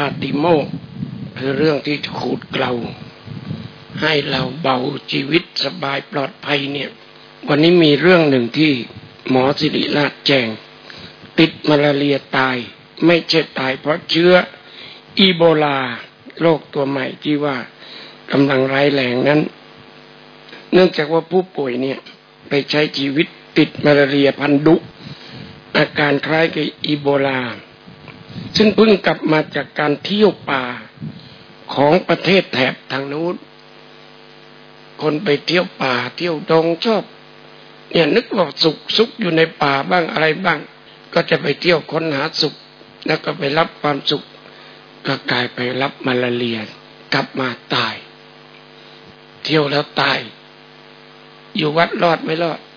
ติโมกข์คือเรื่องที่จะขูดเกลาให้เราเบาชีวิตสบายปลอดภัยเนี่ยวันนี้มีเรื่องหนึ่งที่หมอศิริราชแจ้งติดมาลาเรียตายไม่ใช่ตายเพราะเชื้ออีโบลาโรคตัวใหม่ที่ว่ากำลังร้ายแรงนั้นเนื่องจากว่าผู้ป่วยเนี่ยไปใช้ชีวิตติดมาลาเรียพันธุ์ดุอาการคล้ายกับอีโบลาซึ่งเพิ่งกลับมาจากการเที่ยวป่าของประเทศแถบทางนู้นคนไปเที่ยวป่าเที่ยวดงชอบเนี่ยนึกว่าสุขอยู่ในป่าบ้างอะไรบ้างก็จะไปเที่ยวค้นหาสุขแล้วก็ไปรับความสุขก็กลายไปรับมาลาเรียกลับมาตายเที่ยวแล้วตายอยู่วัดรอดไม่รอด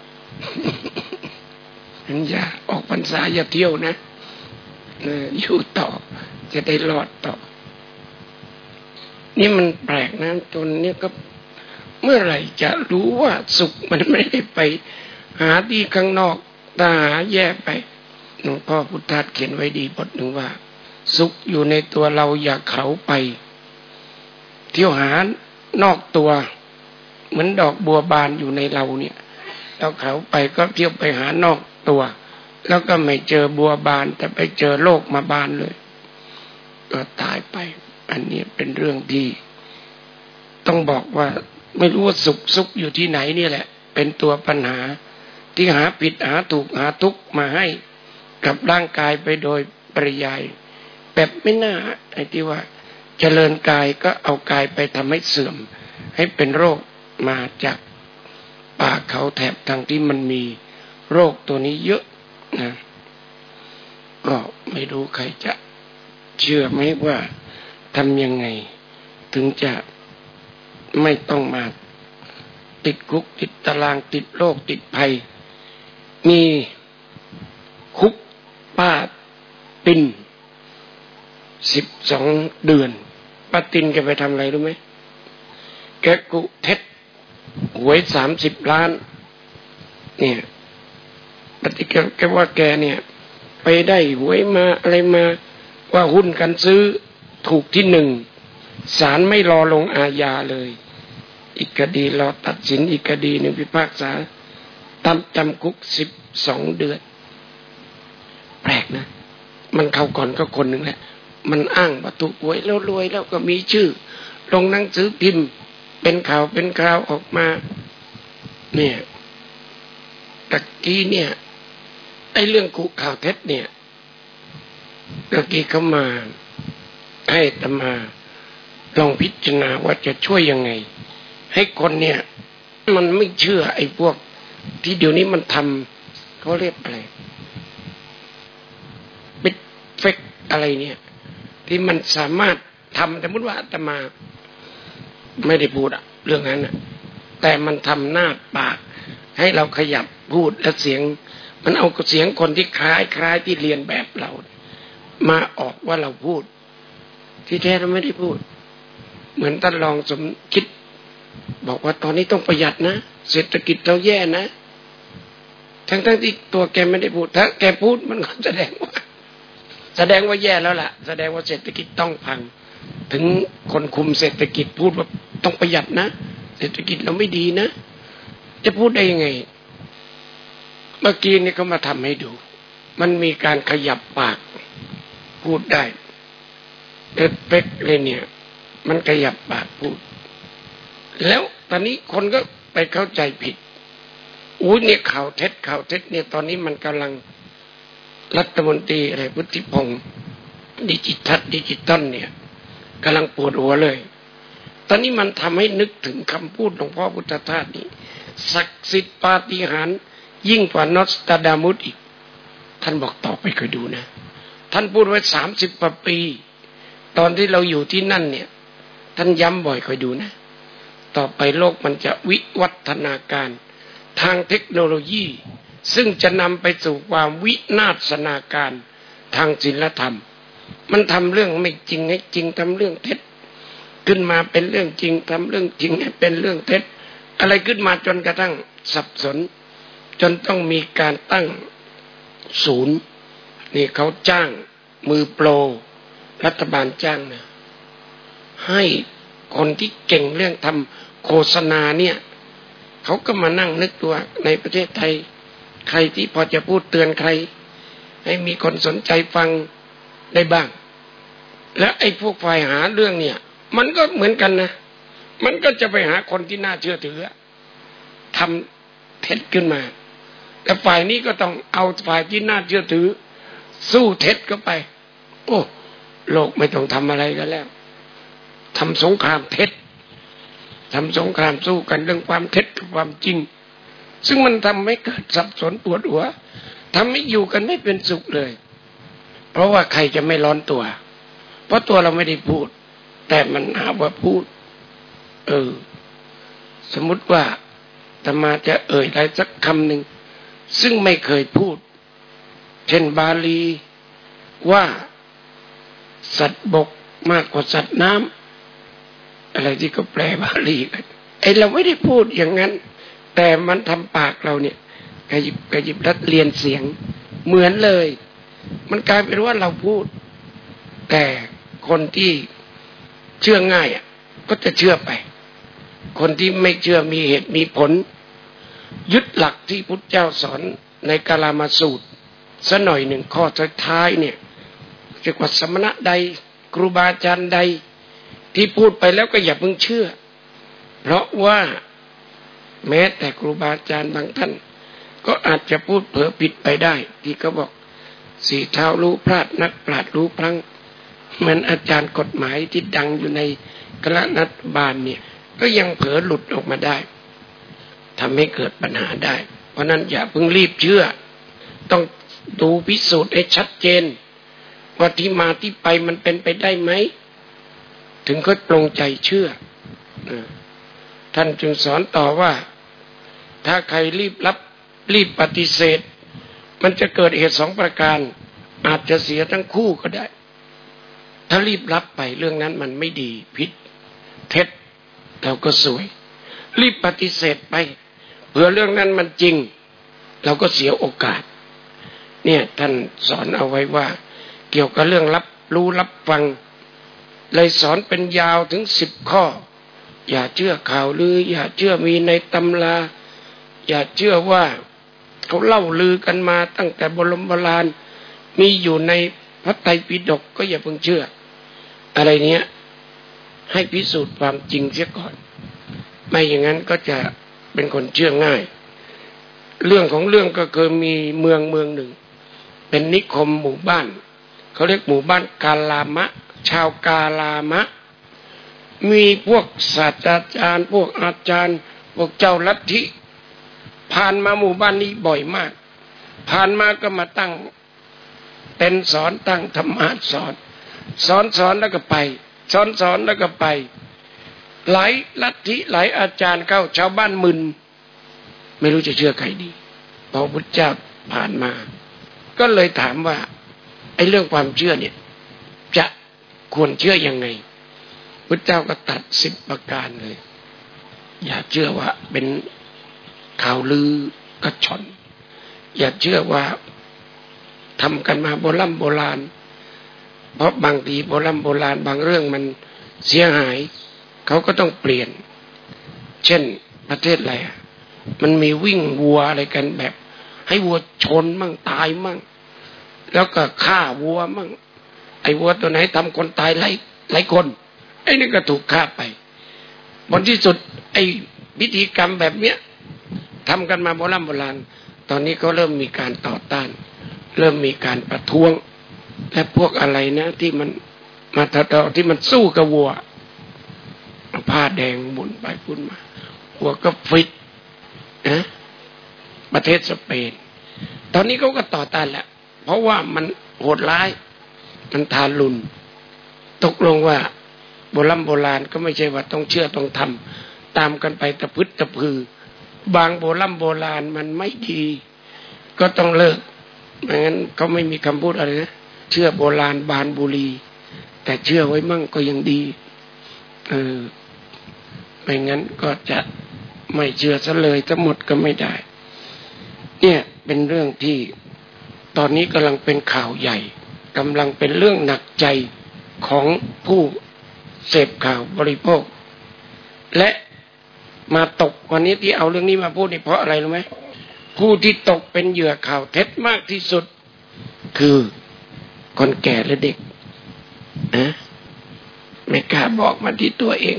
อย่าออกพรรษาอย่าเที่ยวนะอยู่ต่อจะได้รอดต่อนี่มันแปลกนะจนเนี่ยก็เมื่อไหร่จะรู้ว่าสุขมันไม่ได้ไปหาที่ข้างนอกถ้าหาแย่ไปหลวงพ่อพุทธทาสเขียนไว้ดีบทหนึ่งว่าสุขอยู่ในตัวเราอย่าเขาไปเที่ยวหานอกตัวเหมือนดอกบัวบานอยู่ในเราเนี่ยเราเขาไปก็เที่ยวไปหานอกตัวแล้วก็ไม่เจอบัวบานแต่ไปเจอโลกมาบานเลยก็ตายไปอันนี้เป็นเรื่องที่ต้องบอกว่าไม่รู้ว่าสุขอยู่ที่ไหนนี่แหละเป็นตัวปัญหาที่หาผิดหาถูกหาทุกข์มาให้กับร่างกายไปโดยปริยายแบบไม่น่าไอ้ที่ว่าเจริญกายก็เอากายไปทำให้เสื่อมให้เป็นโรคมาจากป่าเขาแถบทางที่มันมีโรคตัวนี้เยอะนะก็ไม่รู้ใครจะเชื่อไหมว่าทำยังไงถึงจะไม่ต้องมาติดคุกติดตารางติดโรคติดภัยมีคุกป้าติน12 เดือนป้าตินแกไปทำอะไรรู้ไหมแกกุเท็จหวย30 ล้านเนี่ยปฏิแกว่าแกเนี่ยไปได้หวยมาอะไรมาว่าหุ้นกันซื้อถูกที่1ศาลไม่รอลงอาญาเลยอีกคดีรอตัดสินอีกคดีหนึ่งพิพากษาจำคุก12 เดือนแปลกนะมันเข้าก่อนก็คนหนึ่งแหละมันอ้างว่าถูกหวยแล้วรวยแล้วก็มีชื่อลงหนังสือพิมพ์เป็นข่าวเป็นคราวออกมาเนี่ยตะกี้เนี่ยไอ้เรื่องกุข่าวเท็จเนี่ยตะกี้เขามาให้อาตมาลองพิจารณาว่าจะช่วยยังไงให้คนเนี่ยมันไม่เชื่อไอ้พวกที่เดี๋ยวนี้มันทำเขาเรียกอะไรเป็นเฟกอะไรเนี่ยที่มันสามารถทำสมมติว่าอาตมาไม่ได้พูดเรื่องนั้นแต่มันทำหน้าปากให้เราขยับพูดและเสียงมันเอาเสียงคนที่คล้ายที่เรียนแบบเรามาออกว่าเราพูดที่แท้เราไม่ได้พูดเหมือนท่านรองสมคิดบอกว่าตอนนี้ต้องประหยัดนะเศรษฐกิจเราแย่นะทั้งที่ตัวแกไม่ได้พูดถ้าแกพูดมันก็แสดงว่าแย่แล้วล่ะแสดงว่าเศรษฐกิจต้องพังถึงคนคุมเศรษฐกิจพูดว่าต้องประหยัดนะเศรษฐกิจเราไม่ดีนะจะพูดได้ยังไงเมื่อกี้นี่เขามาทำให้ดูมันมีการขยับปากพูดได้เป๊กเลยเนี่ยมันขยับปากพูดแล้วตอนนี้คนก็ไปเข้าใจผิดเนี่ยข่าวเท็จเนี่ยตอนนี้มันกำลังรัฐมนตรีอะไรพุทธิพงศ์ดิจิตอลเนี่ยกำลังปวดหัวเลยตอนนี้มันทำให้นึกถึงคำพูดหลวงพ่อพุทธทาสนี่ศักดิ์สิทธิ์ปาฏิหาริย์ยิ่งกว่านอสตราดามุสอีกท่านบอกต่อไปคอยดูนะท่านพูดไว้30 กว่าปีตอนที่เราอยู่ที่นั่นเนี่ยท่านย้ำบ่อยคอยดูนะต่อไปโลกมันจะวิวัฒนาการทางเทคโนโลยีซึ่งจะนำไปสู่ความวินาศนาการทางศีลธรรมมันทำเรื่องไม่จริงให้จริงทำเรื่องเท็จขึ้นมาเป็นเรื่องจริงทำเรื่องจริงให้เป็นเรื่องเท็จอะไรขึ้นมาจนกระทั่งสับสนจนต้องมีการตั้งศูนย์นี่เขาจ้างมือโปรรัฐบาลจ้างนะให้คนที่เก่งเรื่องทำโฆษณาเนี่ยเขาก็มานั่งนึกตัวในประเทศไทยใครที่พอจะพูดเตือนใครให้มีคนสนใจฟังได้บ้างและไอ้พวกฝ่ายหาเรื่องเนี่ยมันก็เหมือนกันนะมันก็จะไปหาคนที่น่าเชื่อถือทำเท็จขึ้นมาแต่ฝ่ายนี้ก็ต้องเอาฝ่ายที่น่าเชื่อถือสู้เท็จเข้าไปโอ้โลกไม่ต้องทำอะไรกันแล้วทำสงครามเท็จทำสงครามสู้กันเรื่องความเท็จกับความจริงซึ่งมันทำให้เกิดสับสนปวดหัวทำให้อยู่กันไม่เป็นสุขเลยเพราะว่าใครจะไม่ร้อนตัวเพราะตัวเราไม่ได้พูดแต่มันหาว่าพูดสมมุติว่าอาตมาจะเอ่ยอะไรสักคำหนึ่งซึ่งไม่เคยพูดเช่นบาลีว่าสัตว์บกมากกว่าสัตว์น้ำอะไรที่ก็แปลบาลีกันเราไม่ได้พูดอย่างนั้นแต่มันทำปากเราเนี่ยกระยิบรัดเรียนเสียงเหมือนเลยมันกลายเป็นว่าเราพูดแต่คนที่เชื่อง่ายก็จะเชื่อไปคนที่ไม่เชื่อมีเหตุมีผลยึดหลักที่พุทธเจ้าสอนในกาลามาสูตรสักหน่อยหนึ่งข้อท้ายเนี่ยเรียกว่าสมณะใดครูบาอาจารย์ใดที่พูดไปแล้วก็อย่าเพิ่งเชื่อเพราะว่าแม้แต่ครูบาอาจารย์บางท่านก็อาจจะพูดเผลอผิดไปได้ที่เขาบอกสี่เท้ารู้พลาดนักปราชญ์รู้พลั้งเหมือนอาจารย์กฎหมายที่ดังอยู่ในคณะรัฐบาลเนี่ยก็ยังเผลอหลุดออกมาได้ทำให้เกิดปัญหาได้เพราะนั้นอย่าเพิ่งรีบเชื่อต้องดูพิสูจน์ให้ชัดเจนว่าที่มาที่ไปมันเป็นไปได้ไหมถึงค่อยปลงใจเชื่อท่านจึงสอนต่อว่าถ้าใครรีบปฏิเสธมันจะเกิดเหตุ2ประการอาจจะเสียทั้งคู่ก็ได้ถ้ารีบรับไปเรื่องนั้นมันไม่ดีผิดเท็จเราก็สวยรีบปฏิเสธไปเผื่อเรื่องนั้นมันจริงเราก็เสียโอกาสเนี่ยท่านสอนเอาไว้ว่าเกี่ยวกับเรื่องรับรู้รับฟังเลยสอนเป็นยาวถึง10ข้ออย่าเชื่อข่าวลืออย่าเชื่อมีในตำราอย่าเชื่อว่าเขาเล่าลือกันมาตั้งแต่โบราณมีอยู่ในพระไตรปิฎกก็อย่าเพิ่งเชื่ออะไรเนี้ยให้พิสูจน์ความจริงเสียก่อนไม่อย่างนั้นก็จะเป็นคนเชื่อง่ายเรื่องของเรื่องก็คือมีเมืองหนึ่งเป็นนิคมหมู่บ้านเขาเรียกหมู่บ้านกาลามะชาวกาลามะมีพวกศาสตราจารย์พวกอาจารย์พวกเจ้าลัทธิผ่านมาหมู่บ้านนี้บ่อยมากผ่านมาก็มาตั้งเป็นสอนตั้งธรรมะสอนแล้วก็ไปสอนแล้วก็ไปหลายลัทธิหลายอาจารย์เข้าชาวบ้านมึนไม่รู้จะเชื่อใครดีพอพุทธเจ้าผ่านมาก็เลยถามว่าไอ้เรื่องความเชื่อเนี่ยจะควรเชื่อยังไงพุทธเจ้าก็ตัด10ประการเลยอย่าเชื่อว่าเป็นข่าวลือกระชอนอย่าเชื่อว่าทำกันมาโบราณเพราะบางทีโบราณบางเรื่องมันเสียหายเขาก็ต้องเปลี่ยนเช่นประเทศอะไรมันมีวิ่งวัวอะไรกันแบบให้วัวชนมั่งตายมั่งแล้วก็ฆ่าวัวมั่งไอ้วัวตัวไหนทำคนตายหลายคนไอ้นี่ก็ถูกฆ่าไปผลที่สุดไอ้พิธีกรรมแบบเนี้ยทำกันมาโบราณตอนนี้ก็เริ่มมีการต่อต้านเริ่มมีการประท้วงและพวกอะไรนะที่มันมาที่มันสู้กับวัวผ้าแดงหมุนไปพุ่นมาวัวก็ฟิตนะประเทศสเปนตอนนี้เขาก็ต่อต้านแหละเพราะว่ามันโหดร้ายมันทารุณตกลงว่าโบราณก็ไม่ใช่ว่าต้องเชื่อต้องทำตามกันไปตะพึดตะพือบางโบราณมันไม่ดีก็ต้องเลิกไม่งั้นเขาไม่มีคำพูดอะไรนะเชื่อโบราณบานบุรีแต่เชื่อไว้มั่งก็ยังดีไม่งั้นก็จะไม่เชื่อซะเลยทั้งหมดก็ไม่ได้เนี่ยเป็นเรื่องที่ตอนนี้กำลังเป็นข่าวใหญ่กำลังเป็นเรื่องหนักใจของผู้เสพข่าวบริโภคและมาตกวันนี้ที่เอาเรื่องนี้มาพูดนี่เพราะอะไรรู้ไหมผู้ที่ตกเป็นเหยื่อข่าวเท็จมากที่สุดคือคนแก่และเด็กนะไม่กล้าบอกมาที่ตัวเอง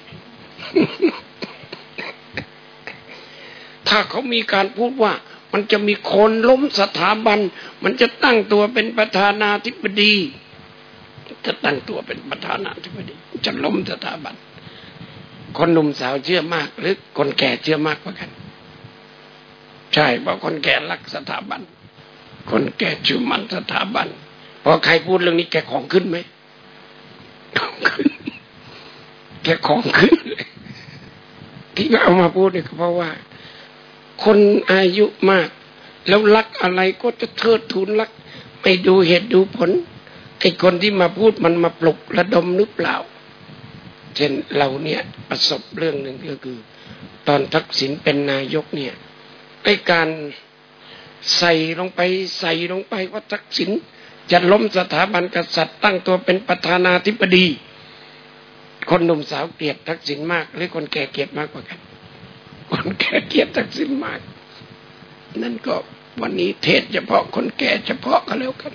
ถ้าเขามีการพูดว่ามันจะมีคนล้มสถาบันมันจะตั้งตัวเป็นประธานาธิบดีจะตั้งตัวเป็นประธานาธิบดีจะล้มสถาบันคนหนุ่มสาวเชื่อมากหรือคนแก่เชื่อมากกว่ากันใช่เพราะคนแก่รักสถาบันคนแก่ชื่อมั่นสถาบันพอใครพูดเรื่องนี้แกของขึ้นไหมของขึ้นแกของขึ้นเลยที่เอามาพูดเนี่ยเพราะว่าคนอายุมากแล้วรักอะไรก็จะเทิดทูนรักไม่ดูเหตุดูผลไอ้คนที่มาพูดมันมาปลุกระดมหรือเปล่าเช่นเราเนี่ยประสบเรื่องหนึ่งก็คือตอนทักษิณเป็นนายกเนี่ยไอ้การใส่ลงไปว่าทักษิณจะล้มสถาบันกษัตริย์ตั้งตัวเป็นประธานาธิบดีคนหนุ่มสาวเกลียดทักษิณมากหรือคนแก่เกลียดมากกว่ากันคนแก่เกลียดทักษิณมากนั่นก็วันนี้เทศเฉพาะคนแก่เฉพาะก็แล้วกัน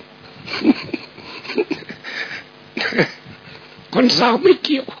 คนสาวไม่เกี่ยว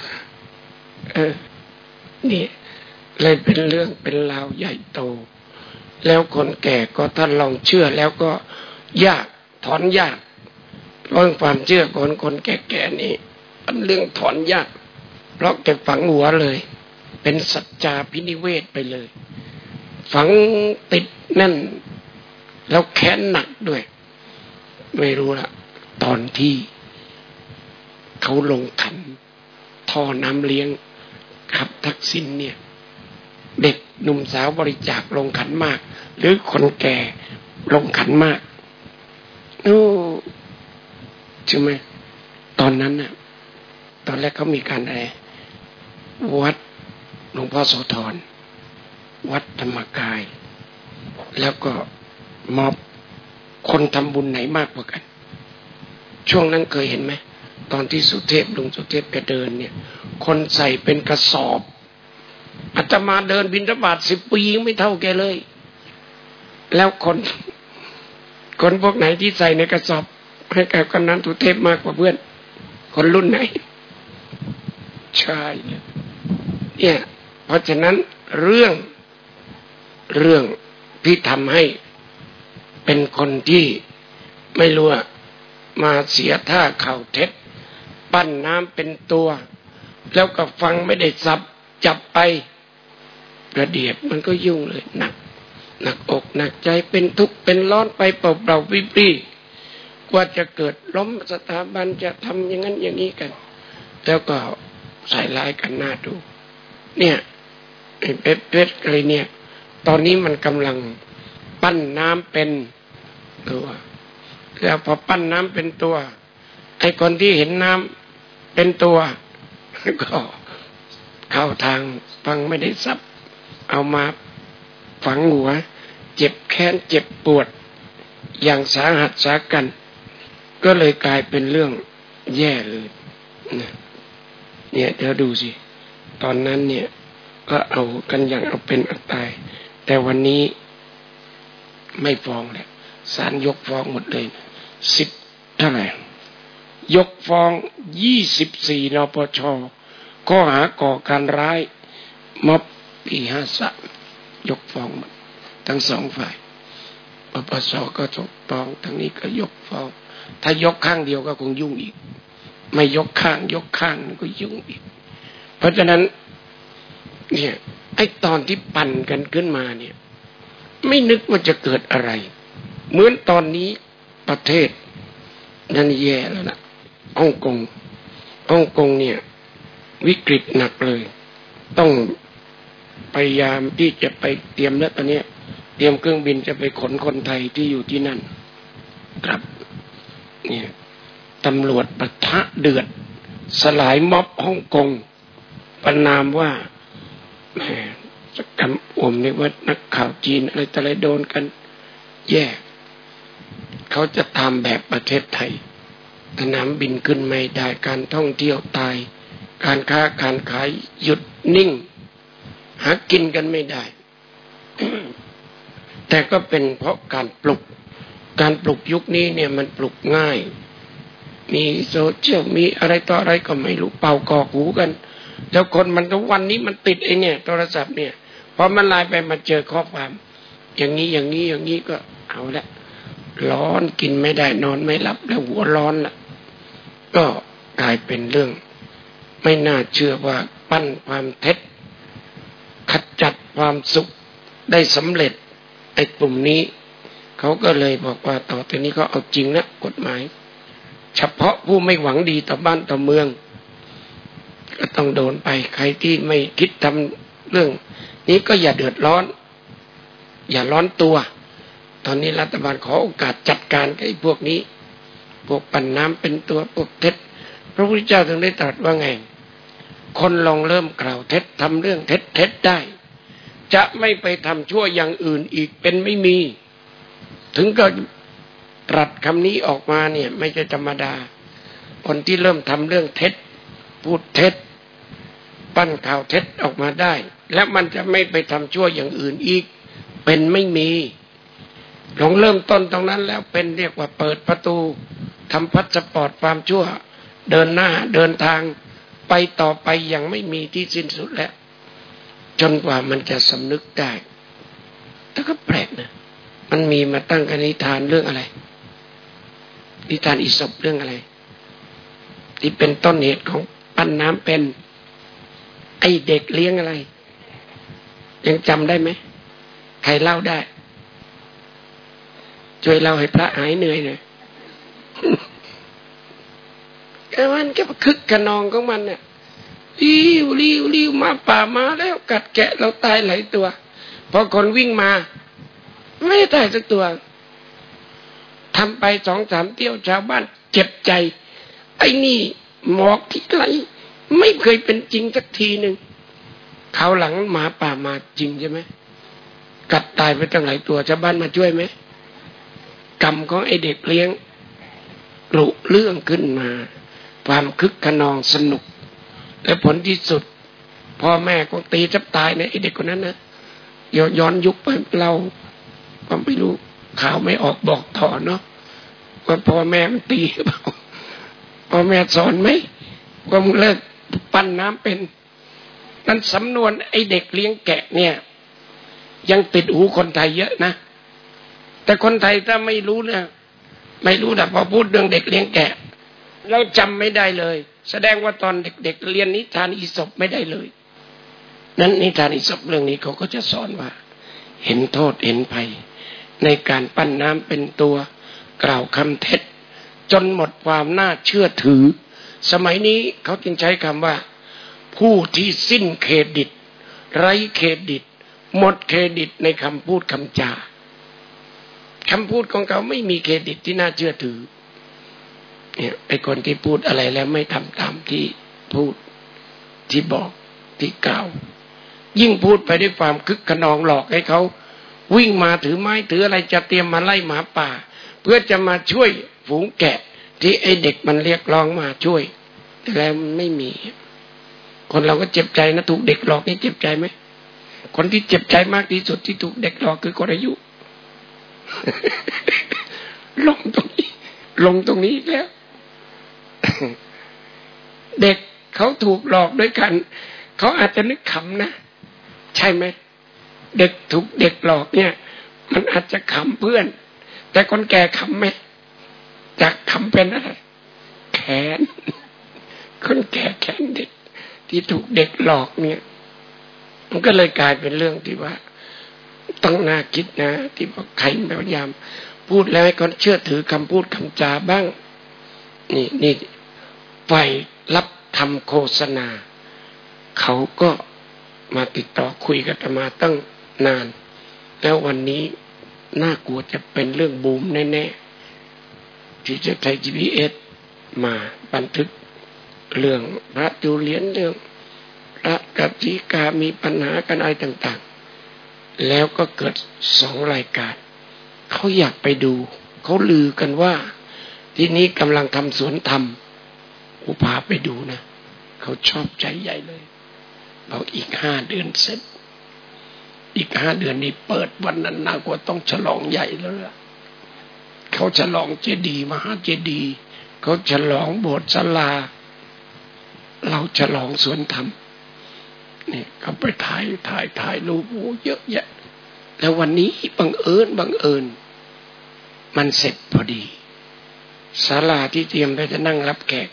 นี่เลยเป็นเรื่องเป็นราวใหญ่โตแล้วคนแก่ก็ท่านลองเชื่อแล้วก็ยากถอนยากเพราะความเชื่อของคนแก่ๆนี่เป็นเรื่องถอนยากเพราะแกฝังหัวเลยเป็นสัจจาภินิเวศไปเลยฝังติดแน่นแล้วแค้นหนักด้วยไม่รู้ละตอนที่เขาลงขันท่อน้ำเลี้ยงขับทักษิณเนี่ยเด็กหนุ่มสาวบริจาคลงขันมากหรือคนแก่ลงขันมากใช่ไหมตอนนั้นน่ะตอนแรกเขามีการอะไรวัดหลวงพ่อโสธรวัดธรรมกายแล้วก็มอบคนทำบุญไหนมากกว่ากันช่วงนั้นเคยเห็นไหมตอนที่สุเทพลุงสุเทพแกเดินเนี่ยคนใส่เป็นกระสอบอาตมาเดินบิณฑบาต10 ปีไม่เท่าแกเลยแล้วคนพวกไหนที่ใส่ในกระสอบให้แกคนนั้นสุเทพมากกว่าเพื่อนคนรุ่นไหนใช่เนี่ยเพราะฉะนั้นเรื่องที่ทำให้เป็นคนที่ไม่รู้มาเสียท่าข่าวเท็จปั้นน้ำเป็นตัวแล้วก็ฟังไม่ได้สับจับไปประเดี๋ยวมันก็ยุ่งเลยหนักอกหนักใจเป็นทุกข์เป็นร้อนไปเปล่าๆปรี้ๆกว่าจะเกิดล้มสถาบันจะทำอย่างนั้นอย่างนี้กันแล้วก็ใส่ร้ายกันหน้าดูเนี่ยไอ้เพชรอะไรเนี่ยตอนนี้มันกำลังปั้นน้ำเป็นตัวแล้วพอปั้นน้ำเป็นตัวไอ้คนที่เห็นน้ำเป็นตัวก็เข้าทางฟังไม่ได้สับเอามาฝังหัวเจ็บแค้นเจ็บปวดอย่างสาหัสสากันก็เลยกลายเป็นเรื่องแย่เลยเนี่ยเดี๋ยวดูสิตอนนั้นเนี่ยก็เอากันอย่างเอาเป็นเอาตายแต่วันนี้ไม่ฟ้องแล้วศาลยกฟ้องหมดเลย10เท่าไหร่ยกฟ้อง24 นปช.ข้อหาก่อการร้ายม็อบปี53ยกฟ้องหมดทั้งสองฝ่ายปปส.ก็ยกฟ้องทั้งนี้ก็ยกฟ้องถ้ายกข้างเดียวก็คงยุ่งอีกไม่ยกข้างก็ยุ่งอีกเพราะฉะนั้นเนี่ยไอ้ตอนที่ปั่นกันขึ้นมาเนี่ยไม่นึกว่าจะเกิดอะไรเหมือนตอนนี้ประเทศนั่นแย่แล้วนะฮ่องกงเนี่ยวิกฤตหนักเลยต้องพยายามที่จะไปเตรียมแล้วตอนนี้เตรียมเครื่องบินจะไปขนคนไทยที่อยู่ที่นั่นครับเนี่ยตำรวจปะทะเดือดสลายม็อบฮ่องกงประนามว่าแหมสกรรมอ่วมในว่านักข่าวจีนอะไรโดนกันแย่เขาจะทำแบบประเทศไทยสนามบินขึ้นไม่ได้การท่องเที่ยวตายการค้าการขายหยุดนิ่งหากินกันไม่ได้ แต่ก็เป็นเพราะการปลุกยุคนี้เนี่ยมันปลุกง่ายมีโซเชียลมีอะไรต่ออะไรก็ไม่รู้เป่ากอกหูกันแล้วคนมันทุกวันนี้มันติดไอ้เนี่ยโทรศัพท์เนี่ยพอมันไลน์ไปมาเจอข้อความอย่างนี้ก็เอาละร้อนกินไม่ได้นอนไม่หลับแล้วหัวร้อนละก็กลายเป็นเรื่องไม่น่าเชื่อว่าปั้นความเท็จขจัดความสุขได้สำเร็จไอ้กลุ่มนี้เขาก็เลยบอกว่าต่อจากนี้เขาเอาจริงนะกฎหมายเฉพาะผู้ไม่หวังดีต่อบ้านต่อเมืองก็ต้องโดนไปใครที่ไม่คิดทำเรื่องนี้ก็อย่าเดือดร้อนอย่าร้อนตัวตอนนี้รัฐบาลขอโอกาสจัดการกับไอ้พวกนี้พวกปั่นน้ำเป็นตัวพวกเท็จพระพุทธเจ้าถึงได้ตรัสว่าไงคนลองเริ่มกล่าวเท็จทำเรื่องเท็จได้จะไม่ไปทำชั่วอย่างอื่นอีกเป็นไม่มีถึงก็ตรัสคำนี้ออกมาเนี่ยไม่ใช่ธรรมดาคนที่เริ่มทำเรื่องเท็จพูดเท็จปั้นข่าวเท็จออกมาได้และมันจะไม่ไปทำชั่วอย่างอื่นอีกเป็นไม่มีลองเริ่มต้นตรงนั้นแล้วเป็นเรียกว่าเปิดประตูทำพาสปอร์ตความชั่วเดินหน้าเดินทางไปต่อไปอย่างไม่มีที่สิ้นสุดแล้วจนกว่ามันจะสำนึกได้แต่ก็แปลกนะมันมีมาตั้งกันนิทานเรื่องอะไรนิทานอีสปเรื่องอะไรที่เป็นต้นเหตุของปั้นน้ำเป็นไอเด็กเลี้ยงอะไรยังจำได้ไหมใครเล่าได้ช่วยเล่าให้พระหายเหนื่อยหน่อย มันก็คึกขนองของมันเนี่ยริ้วมาป่ามาแล้วกัดแกะเราตายหลายตัวพอคนวิ่งมาไม่ตายสักตัวทำไป 2-3 เที่ยวชาวบ้านเจ็บใจไอ้นี่หมอกที่ไหลไม่เคยเป็นจริงสักทีนึงคราวหลังหมาป่ามาจริงใช่ไหมกัดตายไปตั้งหลายตัวชาวบ้านมาช่วยไหมกรรมของไอ้เด็กเลี้ยงกลุเรื่องขึ้นมาความคึกขนองสนุกและผลที่สุดพ่อแม่ก็ตีจับตายในไอ้เด็กคนนั้นนะย้อนยุคไปเราก็ไม่รู้ข่าวไม่ออกบอกต่อเนาะว่าพ่อแม่มันตีหรือเปล่าพ่อแม่สอนไหมว่ามึงเลิกปั้นน้ำเป็นนั่นสำนวนไอ้เด็กเลี้ยงแกะเนี่ยยังติดหูคนไทยเยอะนะแต่คนไทยถ้าไม่รู้เนี่ยไม่รู้แต่พอพูดเรื่องเด็กเลี้ยงแกะเราจำไม่ได้เลยแสดงว่าตอนเด็กๆเรียนนิทานอีสปไม่ได้เลยนั้นนิทานอีสปเรื่องนี้เขาก็จะสอนว่าเห็นโทษเห็นภัยในการปั้นน้ำเป็นตัวกล่าวคำเท็จจนหมดความน่าเชื่อถือสมัยนี้เขาจึงใช้คำว่าผู้ที่สิ้นเครดิตไร้เครดิตหมดเครดิตในคำพูดคำจาคำพูดของเขาไม่มีเครดิตที่น่าเชื่อถือเนี่ยไอ้คนที่พูดอะไรแล้วไม่ทำตามที่พูดที่บอกที่กล่าวยิ่งพูดไปด้วยความคึกขนองหลอกให้เขาวิ่งมาถือไม้ถืออะไรจะเตรียมมาไล่หมาป่าเพื่อจะมาช่วยฝูงแกะที่ไอ้เด็กมันเรียกร้องมาช่วยแต่แล้วมันไม่มีคนเราก็เจ็บใจนะถูกเด็กหลอกนี่เจ็บใจไหมคนที่เจ็บใจมากที่สุดที่ถูกเด็กหลอกคือคนอายุ ลงตรงนี้อีกแล้ว เด็กเขาถูกหลอกด้วยกันเขาอาจจะนึกขำนะใช่ไหมเด็กถูกเด็กหลอกเนี่ยมันอาจจะขำเพื่อนแต่คนแก่ขำไหมจากขำเป็นอะไรแขนคนแก่แขนเด็กที่ถูกเด็กหลอกเนี่ยมันก็เลยกลายเป็นเรื่องที่ว่าต้องน่าคิดนะที่ว่าใครพยายามพูดแล้วให้คนเชื่อถือคำพูดคำจาบ้างนี่ฝ่ายรับทำโฆษณาเขาก็มาติดต่อคุยกันมาตั้งนานแล้ววันนี้น่ากลัวจะเป็นเรื่องบูมแน่ๆที่จะใช้ GPS มาบันทึกเรื่องพระจูเลียนเรื่องพระกัจจิกามีปัญหากันอะไรต่างๆแล้วก็เกิด2 รายการเขาอยากไปดูเขาลือกันว่าที่นี้กำลังทำสวนธรรมกูพาไปดูนะเขาชอบใจใหญ่เลยบอกอีก5 เดือนเสร็จอีก5 เดือนนี้เปิดวันนั้นน่ากว่าต้องฉลองใหญ่แล้วล่ะเขาฉลองเจดีย์มหาเจดีย์เขาฉลองโบสถ์ศาลาเราฉลองสวนธรรมนี่เขาไปถ่ายรูปโอ้เยอะแยะแล้ววันนี้บังเอิญมันเสร็จพอดีศาลาที่เตรียมไปจะนั่งรับแขก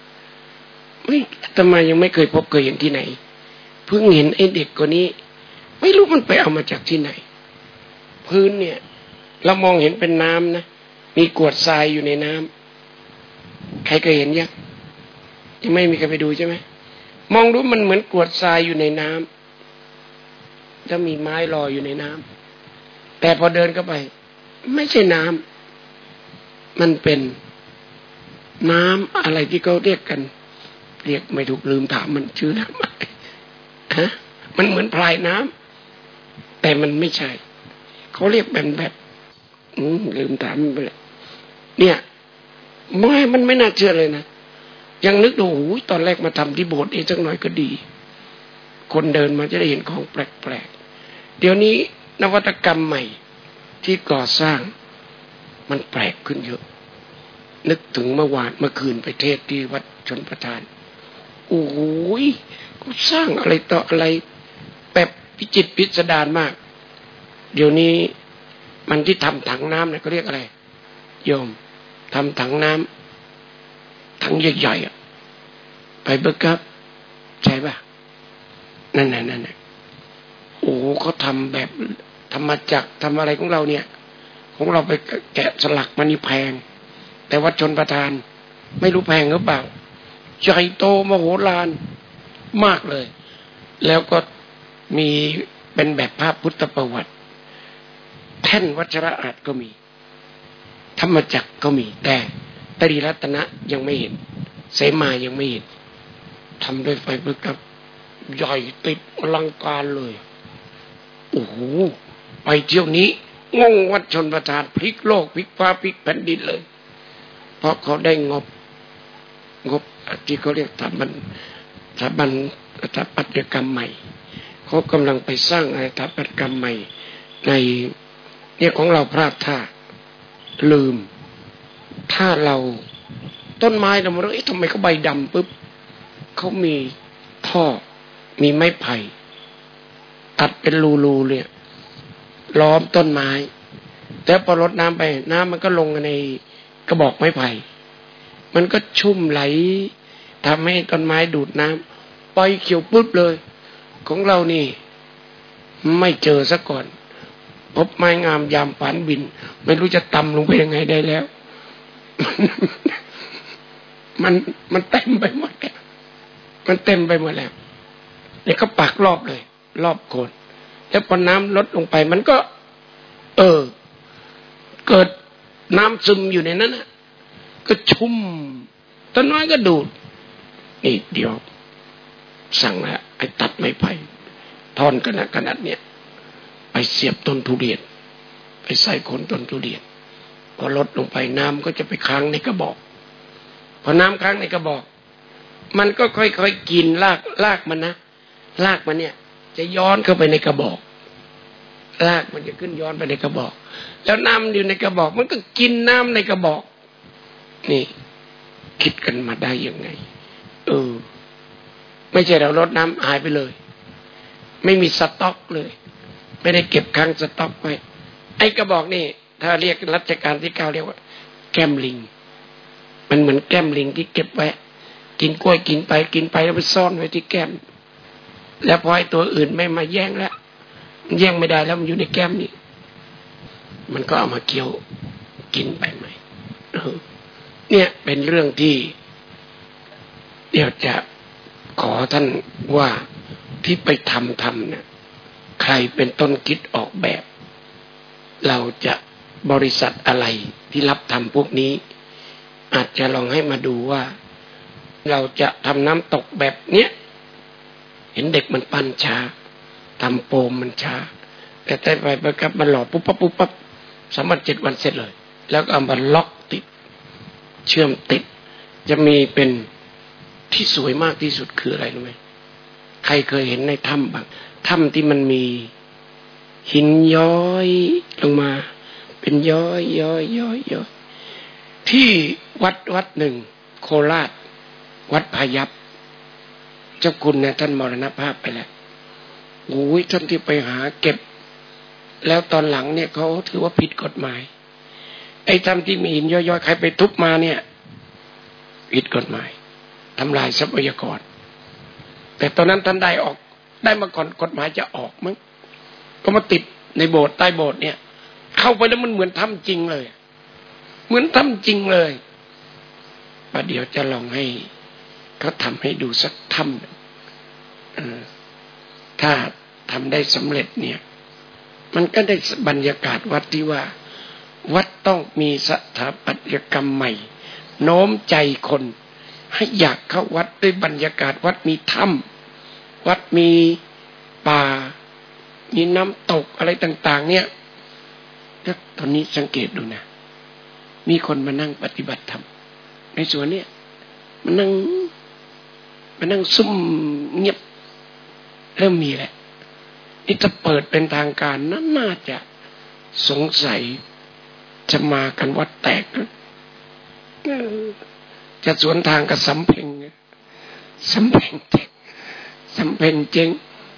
ทำไมยังไม่เคยพบเคยเห็นที่ไหนเพิ่งเห็นไอ้เด็กคนนี้ไม่รู้มันไปเอามาจากที่ไหนพื้นเนี่ยเรามองเห็นเป็นน้ำนะมีกรวดทรายอยู่ในน้ำใครเคยเห็นยังไม่มีใครไปดูใช่ไหมมองดูมันเหมือนกรวดทรายอยู่ในน้ำแล้วมีไม้ลอยอยู่ในน้ำแต่พอเดินเข้าไปไม่ใช่น้ำมันเป็นน้ำอะไรที่เขาเรียกกันเรียกไม่ถูกลืมถามมันชื่อน้ำอะไรฮะมันเหมือนพลายน้ำแต่มันไม่ใช่เขาเรียกแบบลืมถามมันไปเลยเนี่ยมันไม่น่าเชื่อเลยนะยังนึกดูตอนแรกมาทำที่โบสถ์สักหน่อยก็ดีคนเดินมาจะได้เห็นของแปลกๆเดี๋ยวนี้นวัตกรรมใหม่ที่ก่อสร้างมันแปลกขึ้นเยอะนึกถึงเมื่อคืนไปเทศที่วัดชนประทานโอ้โหเขาสร้างอะไรต่ออะไรแบบพิจิตรพิสดารมากเดี๋ยวนี้มันที่ทำถังน้ำเนี่ยเขาเรียกอะไรโยมทำถังน้ำถังใหญ่ๆไปเบิกครับใช่ป่ะนั่นโอ้เขาทำแบบทำมาจากทำอะไรของเราเนี่ยของเราไปแกะสลักมันนี่แพงแต่วัดชนประทานไม่รู้แพงหรือเปล่าใหญ่โตมโหฬารมากเลยแล้วก็มีเป็นแบบภาพพุทธประวัติแท่นวัชระอาจก็มีธรรมจักรก็มีแต่ตรีรัตนะยังไม่เห็นเสมายังไม่เห็นทำด้วยไฟเบิกครับใหญ่ติดอลังการเลยโอ้โหไปเที่ยวนี้งงวัดชนประทานพลิกโลกพลิกฟ้าพลิกแผ่นดินเลยเพราะเขาได้งบที่เขาเรียกสถาบันสถาปัตยกรรมใหม่เขากำลังไปสร้างสถาปัตยกรรมใหม่ในเนี่ยของเราพลาดท่าลืมถ้าเราต้นไม้เรามาทำไมเขาใบดำปุ๊บเขามีท่อมีไม้ไผ่ตัดเป็นรูเนี่ยล้อมต้นไม้แต่พอรดน้ำไปน้ำมันก็ลงในกระบอกไม้ไผ่มันก็ชุ่มไหลทำให้ต้นไม้ดูดน้ำปล่อยเขียวปุ๊บเลยของเรานี่ไม่เจอซะก่อนพบไม้งามยามปานบินไม่รู้จะตำลงไปยังไงได้แล้วมันเต็มไปหมดแล้วมันเต็มไปหมดแล้วเนี่ยก็ปักรอบเลยรอบโคนแล้วพอน้ำลดลงไปมันก็เกิดน้ำซึมอยู่ในนั้นก็ชุ่มต้นไม้ก็ดูดนี่เดี๋ยวสั่งแล้วไอ้ตัดไม้ไผ่ท่อนขนาดเนี้ยไปเสียบต้นทุเรียนไปใส่โคนต้นทุเรียนพอลดลงไปน้ำก็จะไปค้างในกระบอกพอน้ำค้างในกระบอกมันก็ค่อยๆกินรากมันนะรากมันเนี่ยจะย้อนเข้าไปในกระบอกรากมันจะขึ้นย้อนไปในกระบอกแล้วน้ำอยู่ในกระบอกมันก็กินน้ำในกระบอกนี่คิดกันมาได้ยังไงไม่ใช่เราลดน้ำหายไปเลยไม่มีสต็อกเลยไม่ได้เก็บค้างสต็อกไว้ไอ้กระบอกนี่ถ้าเรียกรัชกาลที่ 9เรียกว่าแก้มลิงมันเหมือนแก้มลิงที่เก็บไว้กินกล้วยกินไปแล้วไปซ่อนไว้ที่แก้มแล้วพอไอ้ตัวอื่นไม่มาแย่งแล้วแย่งไม่ได้แล้วมันอยู่ในแก้มนี่มันก็เอามาเคี้ยวกินไปใหม่เนี่ยเป็นเรื่องที่เดี๋ยวจะขอท่านว่าที่ไปทำเนี่ยใครเป็นต้นคิดออกแบบเราจะบริษัทอะไรที่รับทำพวกนี้อาจจะลองให้มาดูว่าเราจะทำน้ำตกแบบเนี้ยเห็นเด็กมันปั้นช้าทำโปมมันช้าแต่ไปกับมันหล่อปุ๊บปั๊บสามารถ7 วันเสร็จเลยแล้วก็เอามาล็อกติดเชื่อมติดจะมีเป็นที่สวยมากที่สุดคืออะไรรู้ไหมใครเคยเห็นในถ้ำบ้างถ้ำที่มันมีหินย้อยลงมาเป็นย้อยที่วัดหนึ่งโคราชวัดพายัพเจ้าคุณเนี่ยท่านมรณภาพไปแล้วโอ้ยท่านที่ไปหาเก็บแล้วตอนหลังเนี่ยเขาถือว่าผิดกฎหมายไอ้ถ้ำที่มีหินย้อยๆใครไปทุบมาเนี่ยผิดกฎหมายทำลายทรัพยากรแต่ตอนนั้นท่านได้มาก่อนกฎหมายจะออกมั้งก็มาติดในโบสถ์ใต้โบสถ์เนี่ยเข้าไปแล้วมันเหมือนถ้ำจริงเลยเหมือนถ้ำจริงเลยประเดี๋ยวจะลองให้เขาทำให้ดูสักถ้ำถ้าทำได้สำเร็จเนี่ยมันก็ได้บรรยากาศวัดที่ว่าวัดต้องมีสถาปัตยกรรมใหม่โน้มใจคนให้อยากเข้าวัดด้วยบรรยากาศวัดมีถ้ำวัดมีป่ามีน้ำตกอะไรต่างๆเนี่ยแล้วตอนนี้สังเกตดูนะมีคนมานั่งปฏิบัติธรรมในสวนเนี่ยมานั่งซุ่มเงียบเริ่มมีแหละนี่จะเปิดเป็นทางการน่าจะสงสัยจะมากันวัดแตกจะสวนทางกับสำเพ็งแตกสำเพ็งเจ๊ง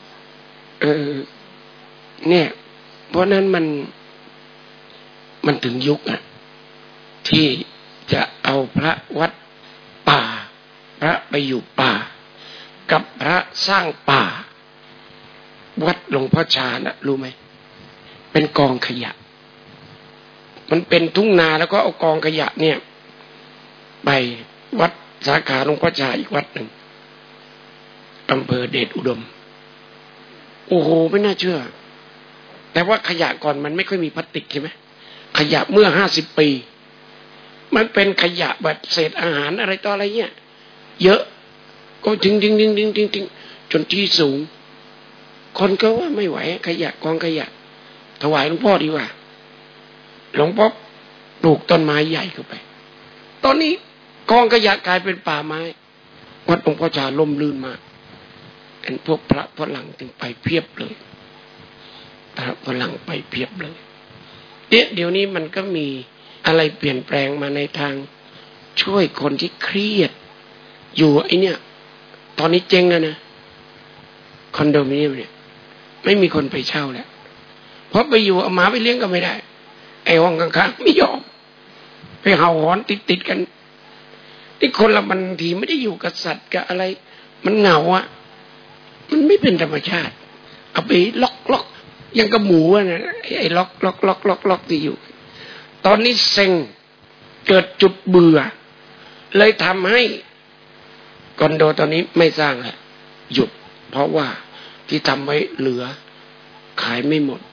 เนี่ยเพราะนั้นมันถึงยุคที่จะเอาพระวัดป่าพระไปอยู่ป่ากับพระสร้างป่าวัดหลวงพ่อชานะรู้ไหมเป็นกองขยะมันเป็นทุ่งนาแล้วก็เอากองขยะเนี่ยไปวัดสาขาหลวงพ่อชาอีกวัดหนึ่งอำเภอเดชอุดมโอ้โหไม่น่าเชื่อแต่ว่าขยะก่อนมันไม่ค่อยมีพลาสติกใช่ไหมขยะเมื่อ50 ปีมันเป็นขยะแบบเศษอาหารอะไรต่ออะไรเงี้ยเยอะก็ทิ้งจนที่สูงคนก็ว่าไม่ไหวขยะกองขยะถวายหลวงพ่อดีกว่าหลวงพ่อปลูกต้นไม้ใหญ่เข้าไปตอนนี้กองขยะกลายเป็นป่าไม้วัดหลวงพ่อชาล่มลื่นมากเป็นพวกพระฝรั่งถึงไปเพียบเลยพระฝรั่งไปเพียบเลยเดี๋ยวนี้มันก็มีอะไรเปลี่ยนแปลงมาในทางช่วยคนที่เครียดอยู่ไอ้เนี่ยตอนนี้เจ๊งแล้วนะคอนโดมิเนียมเนี่ยไม่มีคนไปเช่าแล้วเพราะไปอยู่เอาหมาไปเลี้ยงก็ไม่ได้ไอ้ห้องข้างๆไม่ยอมไปเห่าหอนติดกันที่คนละมันทีไม่ได้อยู่กับสัตว์กับอะไรมันเหงาอ่ะมันไม่เป็นธรรมชาติเอาไปล็อกยังกับหมูนะไอ้ล็อกที่อยู่ตอนนี้เซ็งเกิดจุดเบื่อเลยทำให้คอนโดตอนนี้ไม่สร้างแล้วหยุดเพราะว่าที่ทำไว้เหลือขายไม่หมด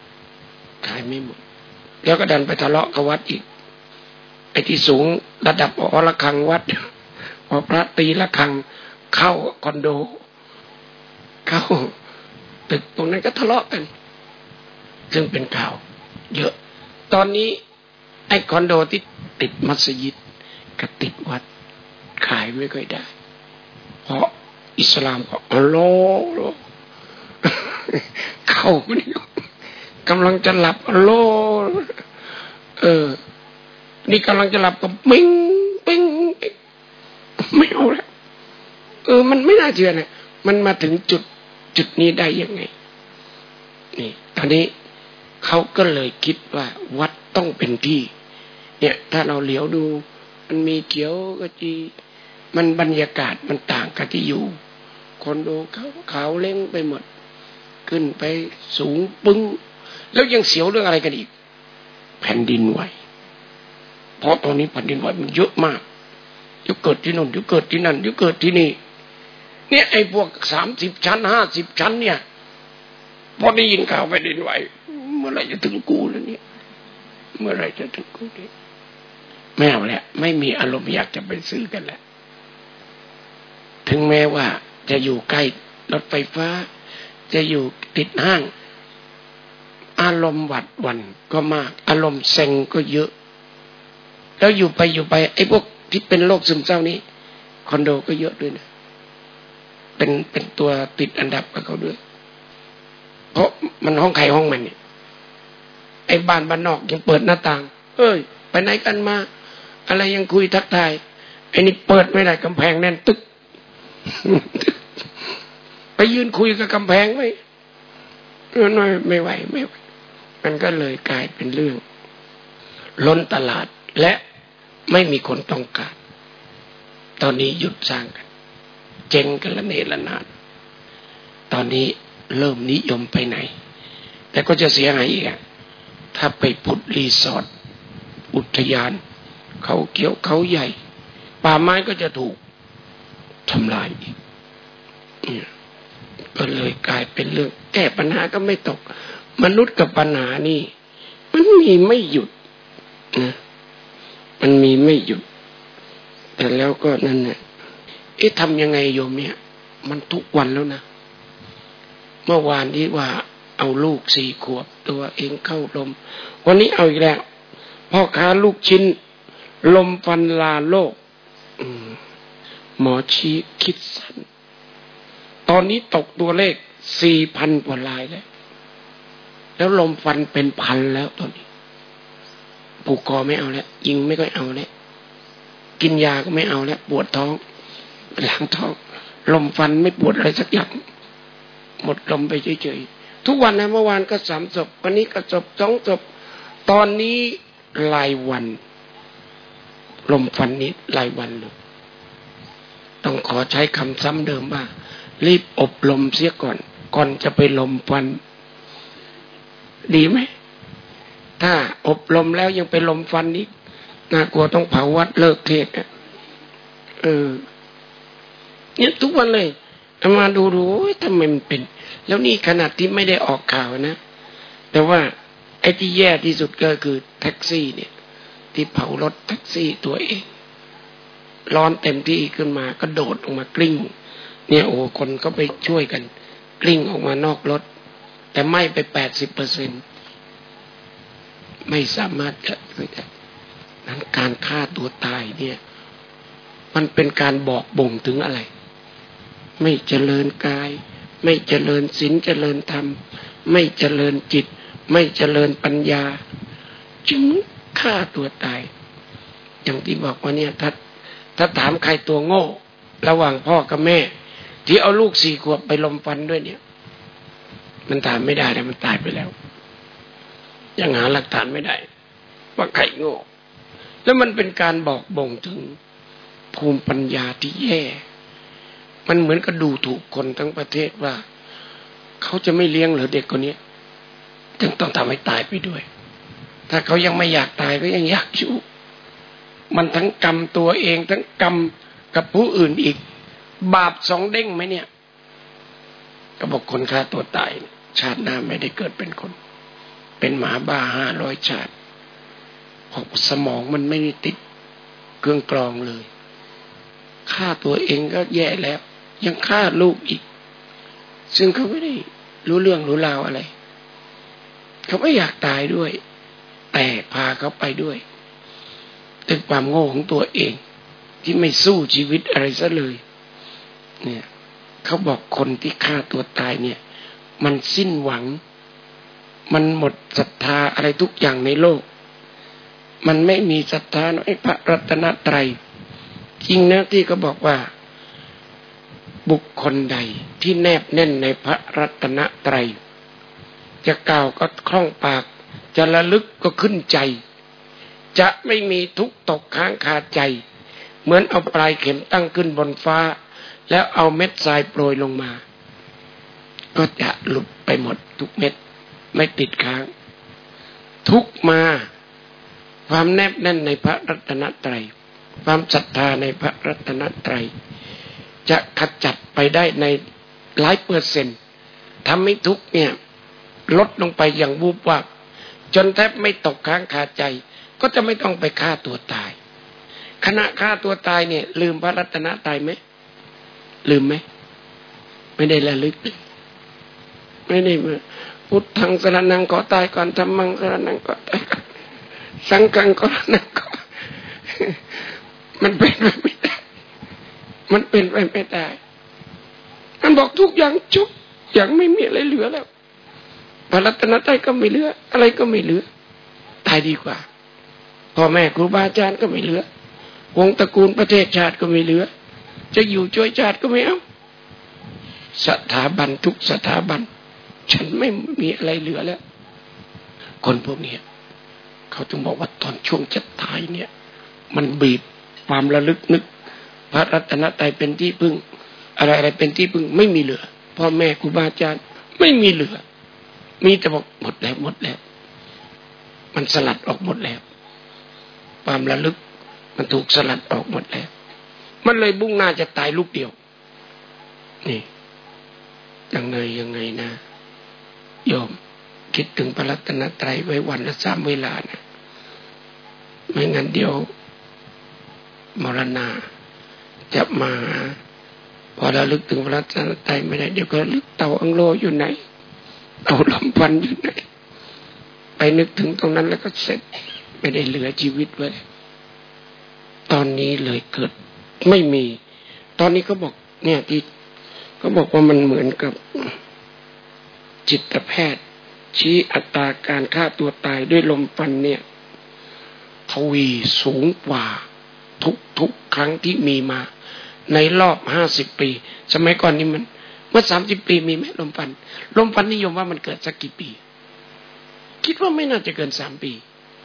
แล้วก็ดันไปทะเลาะกับวัดอีกไอ้ที่สูงระดับระฆังวัดพอพระตีระฆังเข้าคอนโดเข้าตึกตรงนั้นก็ทะเลาะกันซึ่งเป็นข่าวเยอะตอนนี้ไอ้คอนโดที่ติดมัสยิดกับติดวัดขายไม่ค่อยได้เพราะอิสลามก็อัลลอฮ์เข้าไปนี่กำลังจะหลับอัลลอฮ์นี่กำลังจะหลับก็ปิ้งไม่เอาแล้วมันไม่น่าเชื่อนะมันมาถึงจุดนี้ได้ยังไงนี่ตอนนี้เขาก็เลยคิดว่าวัดต้องเป็นที่เนี่ยถ้าเราเหลียวดูมันมีเขียวกจีมันบรรยากาศมันต่างกับที่อยู่คนดูเขาเล้งไปหมดขึ้นไปสูงปึ้งแล้วยังเสียวเรื่องอะไรกันอีกแผ่นดินไหวเพราะตอนนี้แผ่นดินไหวมันเยอะมากเดี๋ยวเกิดที่โน่นเดี๋ยวเกิดที่นั่นเดี๋ยวเกิดที่นี่เนี่ยไอ้พวก30 ชั้น50 ชั้นเนี่ยพอได้ยินข่าวแผ่นดินไหวเมื่อไหร่จะถึงกูแล้วเนี่ยเมื่อไหร่จะถึงกูเนี่ยไม่เอาแล้วไม่มีอารมณ์อยากจะไปซื้อกันแล้วถึงแม้ว่าจะอยู่ใกล้รถไฟฟ้าจะอยู่ติดห้างอารมณ์หวัดหวั่นก็มากอารมณ์เซ็งก็เยอะแล้วอยู่ไปไอ้พวกที่เป็นโรคซึมเศร้านี้คอนโดก็เยอะด้วยนะเป็นตัวติดอันดับกับเขาด้วยเพราะมันห้องใครห้องมันเนี่ยไอ้บ้านนอกยังเปิดหน้าต่างเอ้ยไปไหนกันมาอะไรยังคุยทักทายไอ้นี่เปิดไม่ได้กำแพงแน่นตึก ไปยืนคุยกับกำแพงไว้น้อยไม่ไหวมันก็เลยกลายเป็นเรื่องล้นตลาดและไม่มีคนต้องการตอนนี้หยุดสร้างกันเจ๊งกันละเนระนาดตอนนี้เริ่มนิยมไปไหนแต่ก็จะเสียหายอีกถ้าไปพุทธรีสอร์ทอุทยานเขาเขียวเขาใหญ่ป่าไม้ก็จะถูกทำลายอีกก็เลยกลายเป็นเรื่องแก้ปัญหาก็ไม่ตกมนุษย์กับปัญหานี่มันมีไม่หยุดนะมันมีไม่หยุดแต่แล้วก็นั่นแหละทำยังไงโยมเนี่ยมันทุกวันแล้วนะเมื่อวานที่ว่าเอาลูก4 ขวบตัวเองเข้าลมวันนี้เอาอีกแล้วพ่อค้าลูกชิ้นลมฟันลาโลกหมอชี้คิดสั้นตอนนี้ตกตัวเลข 4,000 กว่ารายแล้วลมฟันเป็นพันแล้วตอนนี้ผูกคอไม่เอาแล้วยิงไม่ค่อยเอาแล้วกินยาก็ไม่เอาแล้วปวดท้องล้างท้องลมฟันไม่ปวดอะไรสักอย่างหมดลมไปเฉยๆทุกวันนะเมื่อวานก็3 ศพวันนี้ก็2 ศพตอนนี้รายวันลมฟันนี้รายวันเลยต้องขอใช้คำซ้ำเดิมว่ารีบอบรมเสียก่อนจะไปลมฟันดีไหมถ้าอบรมแล้วยังไปลมฟันอีกน่ากลัวต้องเผาวัดเลิกเทศเนี่ยทุกวันเลยมาดูทำไมมันเป็นแล้วนี่ขนาดที่ไม่ได้ออกข่าวนะแต่ว่าไอ้ที่แย่ที่สุดก็คือแท็กซี่เนี่ยที่เผารถแท็กซี่ตัวเองร้อนเต็มที่ขึ้นมาก็โดดออกมากลิ้งเนี่ยโอ้คนก็ไปช่วยกันกลิ้งออกมานอกรถแต่ไหม้ไป 80% ไม่สามารถจะนั้นการฆ่าตัวตายเนี่ยมันเป็นการบอกบ่งถึงอะไรไม่เจริญกายไม่เจริญศีลเจริญธรรมไม่เจริญจิตไม่เจริญปัญญาจึงฆ่าตัวตายอย่างที่บอกว่าเนี่ยถ้าถามใครตัวโง่ระหว่างพ่อกับแม่ที่เอาลูก4 ขวบไปลมฟันด้วยเนี่ยมันถามไม่ได้แต่มันตายไปแล้วยังหาหลักฐานไม่ได้ว่าใครโง่แล้วมันเป็นการบอกบ่งถึงภูมิปัญญาที่แย่มันเหมือนกับดูถูกคนทั้งประเทศว่าเขาจะไม่เลี้ยงเหรอเด็กคนนี้จึงต้องทำให้ตายไปด้วยถ้าเขายังไม่อยากตายก็ยังอยากอยู่มันทั้งกรรมตัวเองทั้งกรรมกับผู้อื่นอีกบาป2 เด้งไหมเนี่ยก็บอกคนฆ่าตัวตายชาติหน้าไม่ได้เกิดเป็นคนเป็นหมาบ้า500 ชาติเพราะสมองมันไม่ได้ติดเครื่องกรองเลยฆ่าตัวเองก็แย่แล้วยังฆ่าลูกอีกซึ่งเขาไม่ได้รู้เรื่องรู้ราวอะไรเขาไม่อยากตายด้วยแต่พาเขาไปด้วยถึงความโง่ของตัวเองที่ไม่สู้ชีวิตอะไรซะเลยเนี่ยเขาบอกคนที่ฆ่าตัวตายเนี่ยมันสิ้นหวังมันหมดศรัทธาอะไรทุกอย่างในโลกมันไม่มีศรัทธาในพระรัตนตรัยจริงนะที่เขาบอกว่าบุคคลใดที่แนบแน่นในพระรัตนตรัยจะกล่าวก็คล่องปากจะระลึกก็ขึ้นใจจะไม่มีทุกข์ตกค้างคาใจเหมือนเอาปลายเข็มตั้งขึ้นบนฟ้าแล้วเอาเม็ดทรายโปรยลงมาก็จะหลุดไปหมดทุกเม็ดไม่ติดค้างทุกมาความแนบแน่นในพระรัตนตรัยความศรัทธาในพระรัตนตรัยจะขจัดไปได้ในหลาย%ทำให้ทุกเนี่ยลดลงไปอย่างวูบวาบจนแทบไม่ตกค้างคาใจก็จะไม่ต้องไปฆ่าตัวตายขณะฆ่าตัวตายเนี่ยลืมพระรัตนตรัยไหมลืมไหมไม่ได้ระลึกไม่ได้พุทธังสรณังขอตายก่อนธัมมังสรณังขอตายก่อนสังฆังสรณังขอมันเป็นไปไม่ได้มันเป็นไปไม่ได้มันบอกทุกอย่างจุบอย่างไม่มีอะไรเหลือแล้วพระรัตนตรัยก็ไม่เหลืออะไรก็ไม่เหลือตายดีกว่าพ่อแม่ครูบาอาจารย์ก็ไม่เหลือวงตระกูลประเทศชาติก็ไม่เหลือจะอยู่ช่วยชาติก็ไม่เอาสถาบันทุกสถาบันฉันไม่มีอะไรเหลือแล้วคนพวกนี้เขาจึงบอกว่าตอนช่วงจะตายเนี่ยมันบีบความระลึกนึกพระรัตนตรัยเป็นที่พึ่งอะไรเป็นที่พึ่งไม่มีเหลือพ่อแม่ครูบาอาจารย์ไม่มีเหลือมีแต่บอกหมดแล้วมันสลัดออกหมดแล้วความระลึกมันถูกสลัดออกหมดแล้วมันเลยบุ่งหน้าจะตายลูกเดียวนี่ยังไงนะโยมคิดถึงพระรัตนตรัยไว้วันละ3เวลานะไม่งั้นเดี๋ยวมรณะจะมาพอระลึกถึงพระรัตนตรัยไม่ได้เดี๋ยวก็ลึกเต่าอังโลอยู่ไหนเต่าลมพันอยู่ไหนไปนึกถึงตรงนั้นแล้วก็เสร็จไม่ได้เหลือชีวิตไว้ตอนนี้เลยเกิดไม่มีตอนนี้เขาบอกเนี่ยที่เขาบอกว่ามันเหมือนกับจิตแพทย์ชี้อัตราการฆ่าตัวตายด้วยลมฟันเนี่ยทวีสูงกว่าทุกครั้งที่มีมาในรอบ50 ปีสมัยก่อนนี่มันเมื่อ30 ปีมีไหมลมฟันนิยมว่ามันเกิดสักกี่ปีคิดว่าไม่น่าจะเกิน3 ปี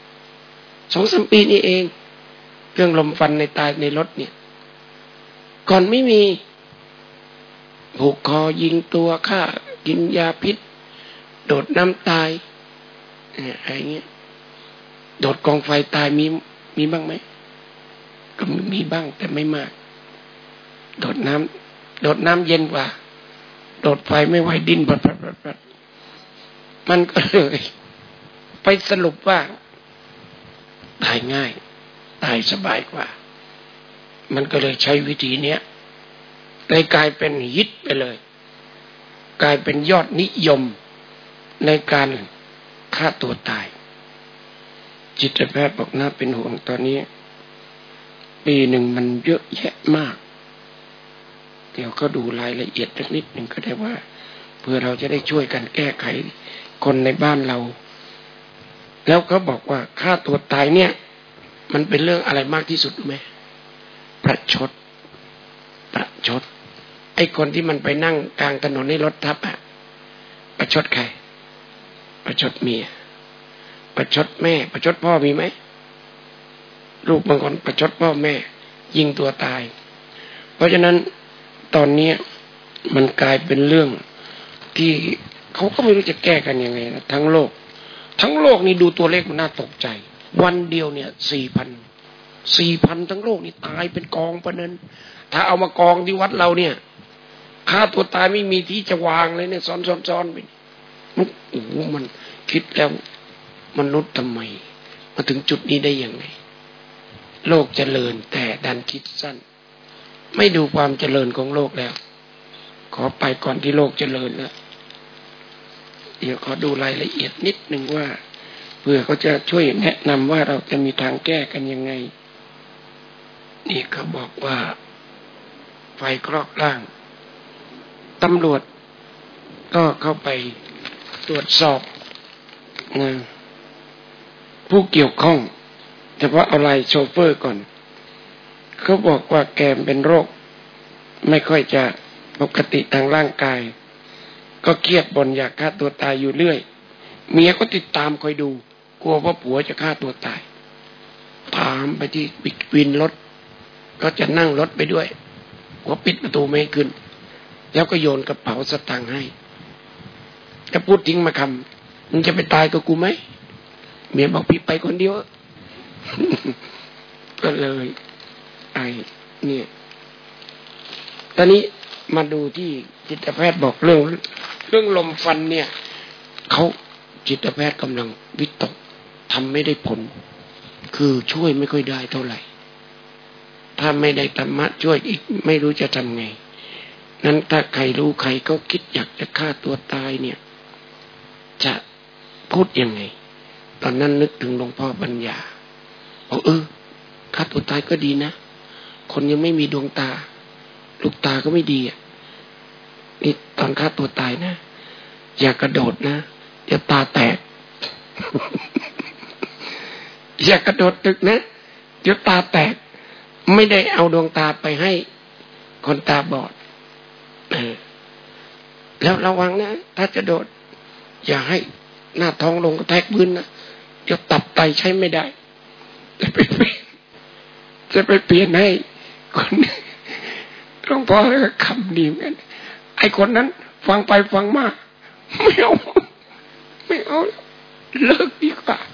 2-3 ปีนี่เองเรื่องลมฟันในตายในรถเนี่ยก่อนไม่มีผูกคอยิงตัวฆ่ากินยาพิษโดดน้ำตายอะไรเงี้ยโดดกองไฟตายมีบ้างไหมก็มีบ้างแต่ไม่มากโดดน้ำเย็นกว่าโดดไฟไม่ไหวดิ้นปัดมันก็เลยไปสรุปว่าตายง่ายตายสบายกว่ามันก็เลยใช้วิธีเนี้ยเลยกลายเป็นฮิตไปเลยกลายเป็นยอดนิยมในการฆ่าตัวตายจิตแพทย์บอกน่าเป็นห่วงตอนนี้ปีหนึ่งมันเยอะแยะมากเดี๋ยวก็ดูรายละเอียดนิดหนึ่งก็ได้ว่าเพื่อเราจะได้ช่วยกันแก้ไขคนในบ้านเราแล้วเขาบอกว่าฆ่าตัวตายเนี่ยมันเป็นเรื่องอะไรมากที่สุดไหมประชดไอ้คนที่มันไปนั่งกลางถนนในรถทับอะประชดใครประชดเมียประชดแม่ประชดพ่อมีไหมลูกบางคนประชดพ่อแม่ยิงตัวตายเพราะฉะนั้นตอนนี้มันกลายเป็นเรื่องที่เขาก็ไม่รู้จะแก้กันยังไงนะทั้งโลกนี่ดูตัวเลขมันน่าตกใจวันเดียวเนี่ย 4,000 ทั้งโลกนี่ตายเป็นกองปะนั้นถ้าเอามากองที่วัดเราเนี่ยฆ่าตัวตายไม่มีที่จะวางเลยเนี่ยซ้อนไปมันมันคิดแล้วมนุษย์ทำไมมาถึงจุดนี้ได้ยังไงโลกเจริญแต่ดันคิดสั้นไม่ดูความเจริญของโลกแล้วขอไปก่อนที่โลกเจริญแล้วเดี๋ยวขอดูรายละเอียดนิดนึงว่าเพื่อเขาจะช่วยแนะนำว่าเราจะมีทางแก้กันยังไงนี่เขาบอกว่าไฟคลอกล่างตำรวจก็เข้าไปตรวจสอบผู้เกี่ยวข้องเฉพาะเอาไลน์โชเฟอร์ก่อนเขาบอกว่าแกเป็นโรคไม่ค่อยจะปกติทางร่างกายก็เครียดบ่นอยากฆ่าตัวตายอยู่เรื่อยเมียก็ติดตามคอยดูกลัวว่าผัวจะฆ่าตัวตายถามไปที่วินรถก็จะนั่งรถไปด้วยหัวปิดประตูไม่ให้ขึ้นแล้วก็โยนกระเป๋าสตางค์ให้แล้วพูดทิ้งมาคำมึงจะไปตายกับกูไหมเมียบอกพี่ไปคนเดียว ก็เลยเนี่ยตอนนี้มาดูที่จิตแพทย์บอกเรื่องลมฟันเนี่ยเขาจิตแพทย์กำลังวิตกทำไม่ได้ผลคือช่วยไม่ค่อยได้เท่าไหร่ถ้าไม่ได้ธรรมะช่วยอีกไม่รู้จะทำไงนั้นถ้าใครรู้ใครก็คิดอยากจะฆ่าตัวตายเนี่ยจะพูดยังไงตอนนั้นนึกถึงหลวงพ่อปัญญาบอกฆ่าตัวตายก็ดีนะคนยังไม่มีดวงตาลูกตาก็ไม่ดีนี่ตอนฆ่าตัวตายนะอย่ากระโดดนะเดี๋ยวตาแตก อย่ากระโดดตึกนะเดี๋ยวตาแตกไม่ได้เอาดวงตาไปให้คนตาบอดแล้วระวังนะถ้าจะโดดอย่าให้หน้าท้องลงกระแทกพื้นนะเดี๋ยวตับไตใช้ไม่ได้จะไปเปลี่ยนให้คนหลวงพ่อคำดีเหมือนกันไอ้คนนั้นฟังไปฟังมาไม่เอาเลิกดีกว่า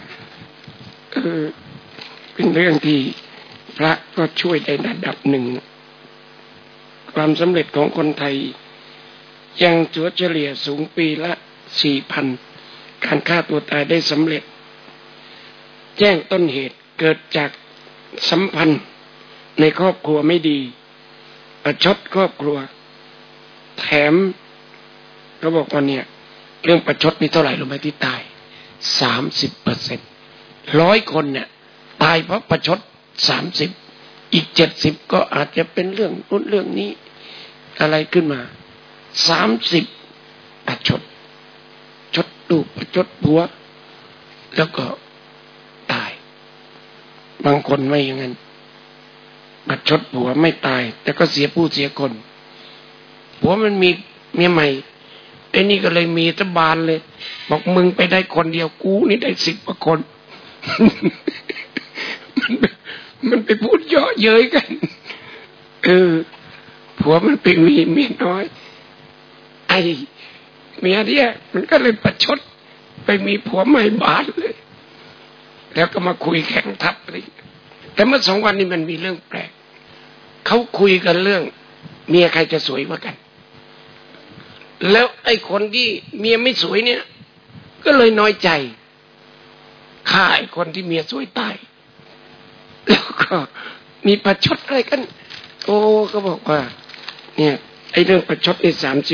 เป็นเรื่องที่พระก็ช่วยได้ระดับหนึ่งความสำเร็จของคนไทยยังถัวเฉลี่ยสูงปีละ 4,000 การฆ่าตัวตายได้สำเร็จแจ้งต้นเหตุเกิดจากสัมพันธ์ในครอบครัวไม่ดีประชดครอบครัวแถมเขาบอกว่าเนี่ยเรื่องประชดนี่เท่าไหร่รู้ไหมที่ตาย 30% 100 คนเนี่ยตายเพราะประชด30อีก70ก็อาจจะเป็นเรื่องนู้นเรื่องนี้อะไรขึ้นมา30ประชดชดลูกประชดผัวแล้วก็ตายบางคนไม่อย่างนั้นประชดผัวไม่ตายแต่ก็เสียผู้เสียคนผัวมันมีเมียใหม่ไอ้นี่ก็เลยมีตะบานเลยบอกมึงไปได้คนเดียวกูนี่ได้10 กว่าคน มันไปพูดเยาะเย้ยกันผัวมันไปมีเมียน้อยไอ้เมียเนี่ยมันก็เลยประชดไปมีผัวใหม่บาดเลยแล้วก็มาคุยแข่งทับอะไรแต่เมื่อ2 วันนี้มันมีเรื่องแปลกเขาคุยกันเรื่องเมียใครจะสวยกว่ากันแล้วไอ้คนที่เมียไม่สวยเนี่ยก็เลยน้อยใจฆ่าไอ้คนที่เมียสวยตายแล้วก็มีประชดอะไรกันก็บอกว่าเนี่ยไอ้เรื่องประชดนี่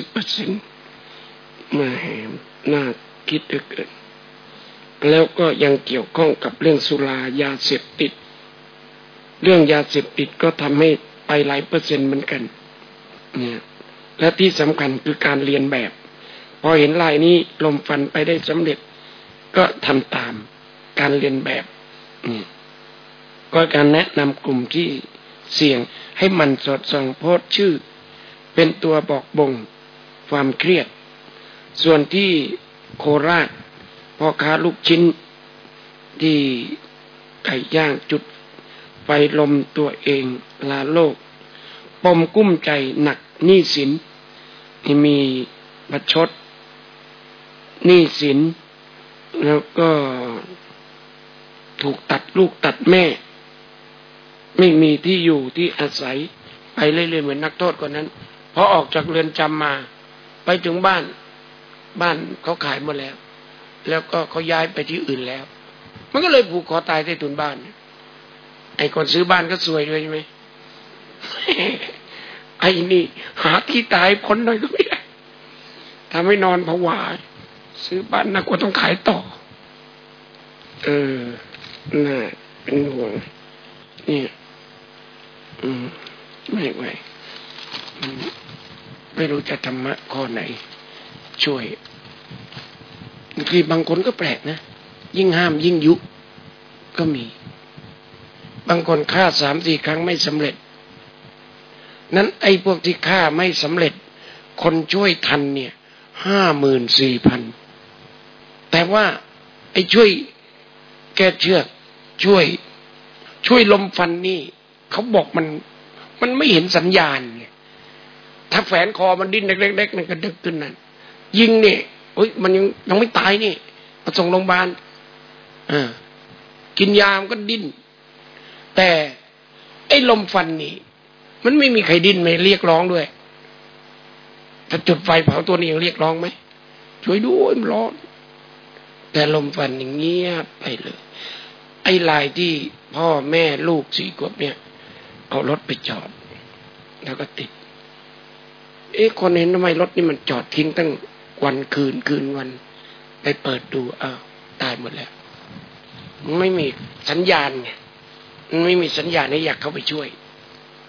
30% มาแหมน่าคิดเหลือเกินแล้วก็ยังเกี่ยวข้องกับเรื่องสุรายาเสพติดเรื่องยาเสพติดก็ทำให้ไปหลายเปอร์เซ็นต์เหมือนกันเนี่ยและที่สำคัญคือการเรียนแบบพอเห็นลายนี้ลมฟันไปได้สำเร็จก็ทำตามการเรียนแบบก็การแนะนำกลุ่มที่เสี่ยงให้มันสอดส่องโพสต์ชื่อเป็นตัวบอกบ่งความเครียดส่วนที่โคราชพ่อค้าลูกชิ้นที่ไก่ย่างจุดไฟลมตัวเองลาโลกปมกุ้มใจหนักหนี้สินที่มีประชดหนี้สินแล้วก็ถูกตัดลูกตัดแม่ไม่มีที่อยู่ที่อาศัยไปเรื่อยๆเหมือนนักโทษคนนั้นพอออกจากเรือนจำมาไปถึงบ้านเขาขายหมดแล้วก็เขาย้ายไปที่อื่นแล้วมันก็เลยผูกคอตายใต้ถุนบ้านไอ้คนซื้อบ้านก็ซวยด้วยใช่ไหม ไอ้นี่หาที่ตายพ้นหน่อยก็ไม่ได้ทำให้นอนผวาซื้อบ้านน่ากลัวต้องขายต่อน่าเป็นห่วงนี่ไม่รู้จะธรรมะข้อไหนช่วยคือบางคนก็แปลกนะยิ่งห้ามยิ่งยุก็มีบางคนฆ่า 3-4 ครั้งไม่สำเร็จนั้นไอ้พวกที่ฆ่าไม่สำเร็จคนช่วยทันเนี่ย 54,000 แต่ว่าไอ้ช่วยแก้เชือกช่วยลมฟันนี่เขาบอกมันไม่เห็นสัญญาณไงถ้าแฝนคอมันดิ้นเล็กๆมันก็ดึกขึ้นนั่นยิงเนี่ยมันยังไม่ตายนี่มาส่งโรงพยาบาลกินยามันก็ดิ้นแต่ไอ้ลมฟันนี่มันไม่มีใครดิ้นไม่เรียกร้องด้วยถ้าจุดไฟเผาตัวนี้ยังเรียกร้องไหมช่วยด้วยมันร้อนแต่ลมฟันอย่างเงียบไปเลยไอ้ลายที่พ่อแม่ลูก4 ขวบเนี่ยเอารถไปจอดแล้วก็ติดคนเห็นทำไมรถนี่มันจอดทิ้งตั้งวันคืนวันไปเปิดดูตายหมดแล้วไม่มีสัญญาณไงไม่มีสัญญาณให้อยากเข้าไปช่วย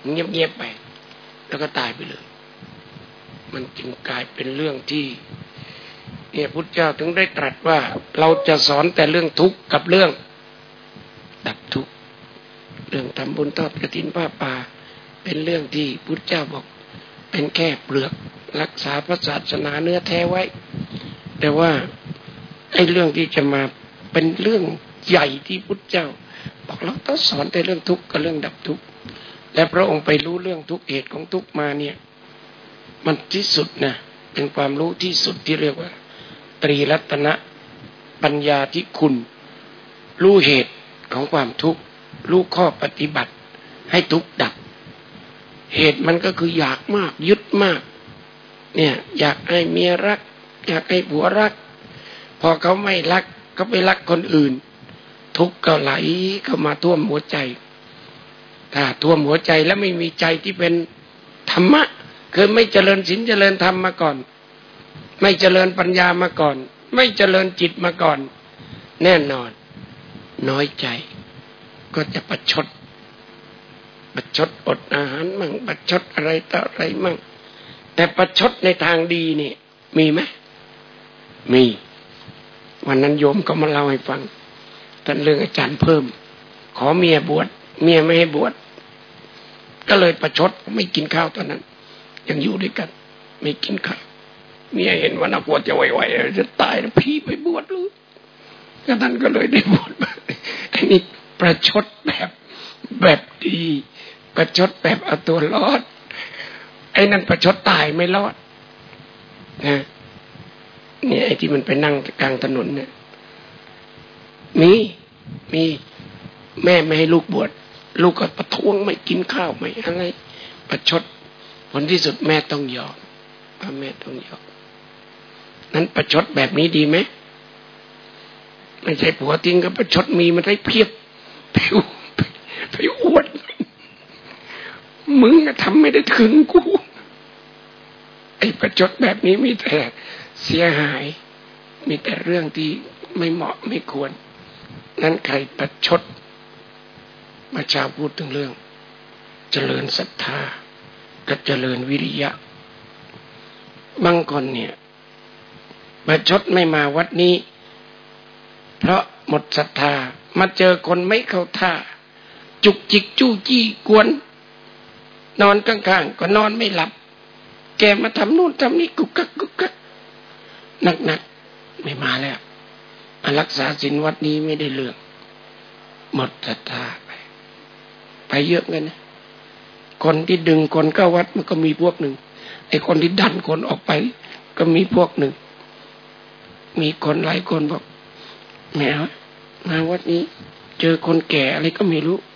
เงียบๆไปแล้วก็ตายไปเลยมันจึงกลายเป็นเรื่องที่เนี่ยพุทธเจ้าถึงได้ตรัสว่าเราจะสอนแต่เรื่องทุกข์กับเรื่องดับทุกข์เรื่องทำบุญทอดกฐินผ้าป่าเป็นเรื่องที่พุทธเจ้าบอกเป็นแค่เปลือกรักษาพระศาสนาเนื้อแท้ไว้แต่ว่าไอ้เรื่องที่จะมาเป็นเรื่องใหญ่ที่พุทธเจ้าบอกเราต้องสอนแต่เรื่องทุกข์กับเรื่องดับทุกข์และพระองค์ไปรู้เรื่องทุกเหตุของทุกข์มาเนี่ยมันที่สุดนะเป็นความรู้ที่สุดที่เรียกว่าตรีรัตนะปัญญาที่คุณรู้เหตุของความทุกข์รู้ข้อปฏิบัติให้ทุกข์ดับเหตุมันก็คืออยากมากยึดมากเนี่ยอยากให้เมียรักอยากให้ผัวรักพอเขาไม่รักก็ไปรักคนอื่นทุกข์ก็ไหลเข้ามาท่วมหัวใจถ้าท่วมหัวใจแล้วไม่มีใจที่เป็นธรรมะคือไม่เจริญศีลเจริญธรรมมาก่อนไม่เจริญปัญญามาก่อนไม่เจริญจิตมาก่อนแน่นอนน้อยใจก็จะประชดอดอาหารมั่งประชดอะไรต่ออะไรมั่งแต่ประชดในทางดีนี่มีไหมมีวันนั้นโยมก็มาเล่าให้ฟังท่านเรื่องอาจารย์เพิ่มขอเมียบวชเมียไม่ให้บวชก็เลยประชดไม่กินข้าวตอนนั้นยังอยู่ด้วยกันไม่กินข้าวเมียเห็นว่านักบวชจะไหวๆจะตายแล้วพี่ไปบวชเลยก็ท่านก็เลยได้บวชมาอันนี้ประชดแบบดีประชดแบบเอาตัวรอดไอ้นั่นประชดตายไม่รอดนะเนี่ยไอ้ที่มันไปนั่งกลางถนนเนี่ยมีแม่ไม่ให้ลูกบวชลูกก็ประท้วงไม่กินข้าวไม่อะไรประชดผลที่สุดแม่ต้องยอมแม่ต้องยอมนั้นประชดแบบนี้ดีไหมไม่ใช่ผัวทิ้งก็ประชดมีมันได้เพียบไปอวดมึงทำไม่ได้ถึงกูไอ้ประชดแบบนี้มีแต่เสียหายมีแต่เรื่องที่ไม่เหมาะไม่ควรนั้นใครประชดมาชาพูดถึงเรื่องเจริญศรัทธากับเจริญวิริยะบางคนเนี่ยประชดไม่มาวัดนี้เพราะหมดศรัทธามาเจอคนไม่เข้าท่าจุกจิกจู้จี้กวนนอนข้างๆก็นอนไม่หลับแกมาทำนู่นทำนี่กุกกักหนักไม่มาแล้วรักษาศีลวัดนี้ไม่ได้เรื่องหมดศรัทธาไปเยอะกันนะคนที่ดึงคนเข้าวัดมันก็มีพวกหนึ่งไอ้คนที่ดันคนออกไปก็มีพวกหนึ่งมีคนหลายคนบอกแหมมาวัดนี้เจอคนแก่อะไรก็ไม่รู้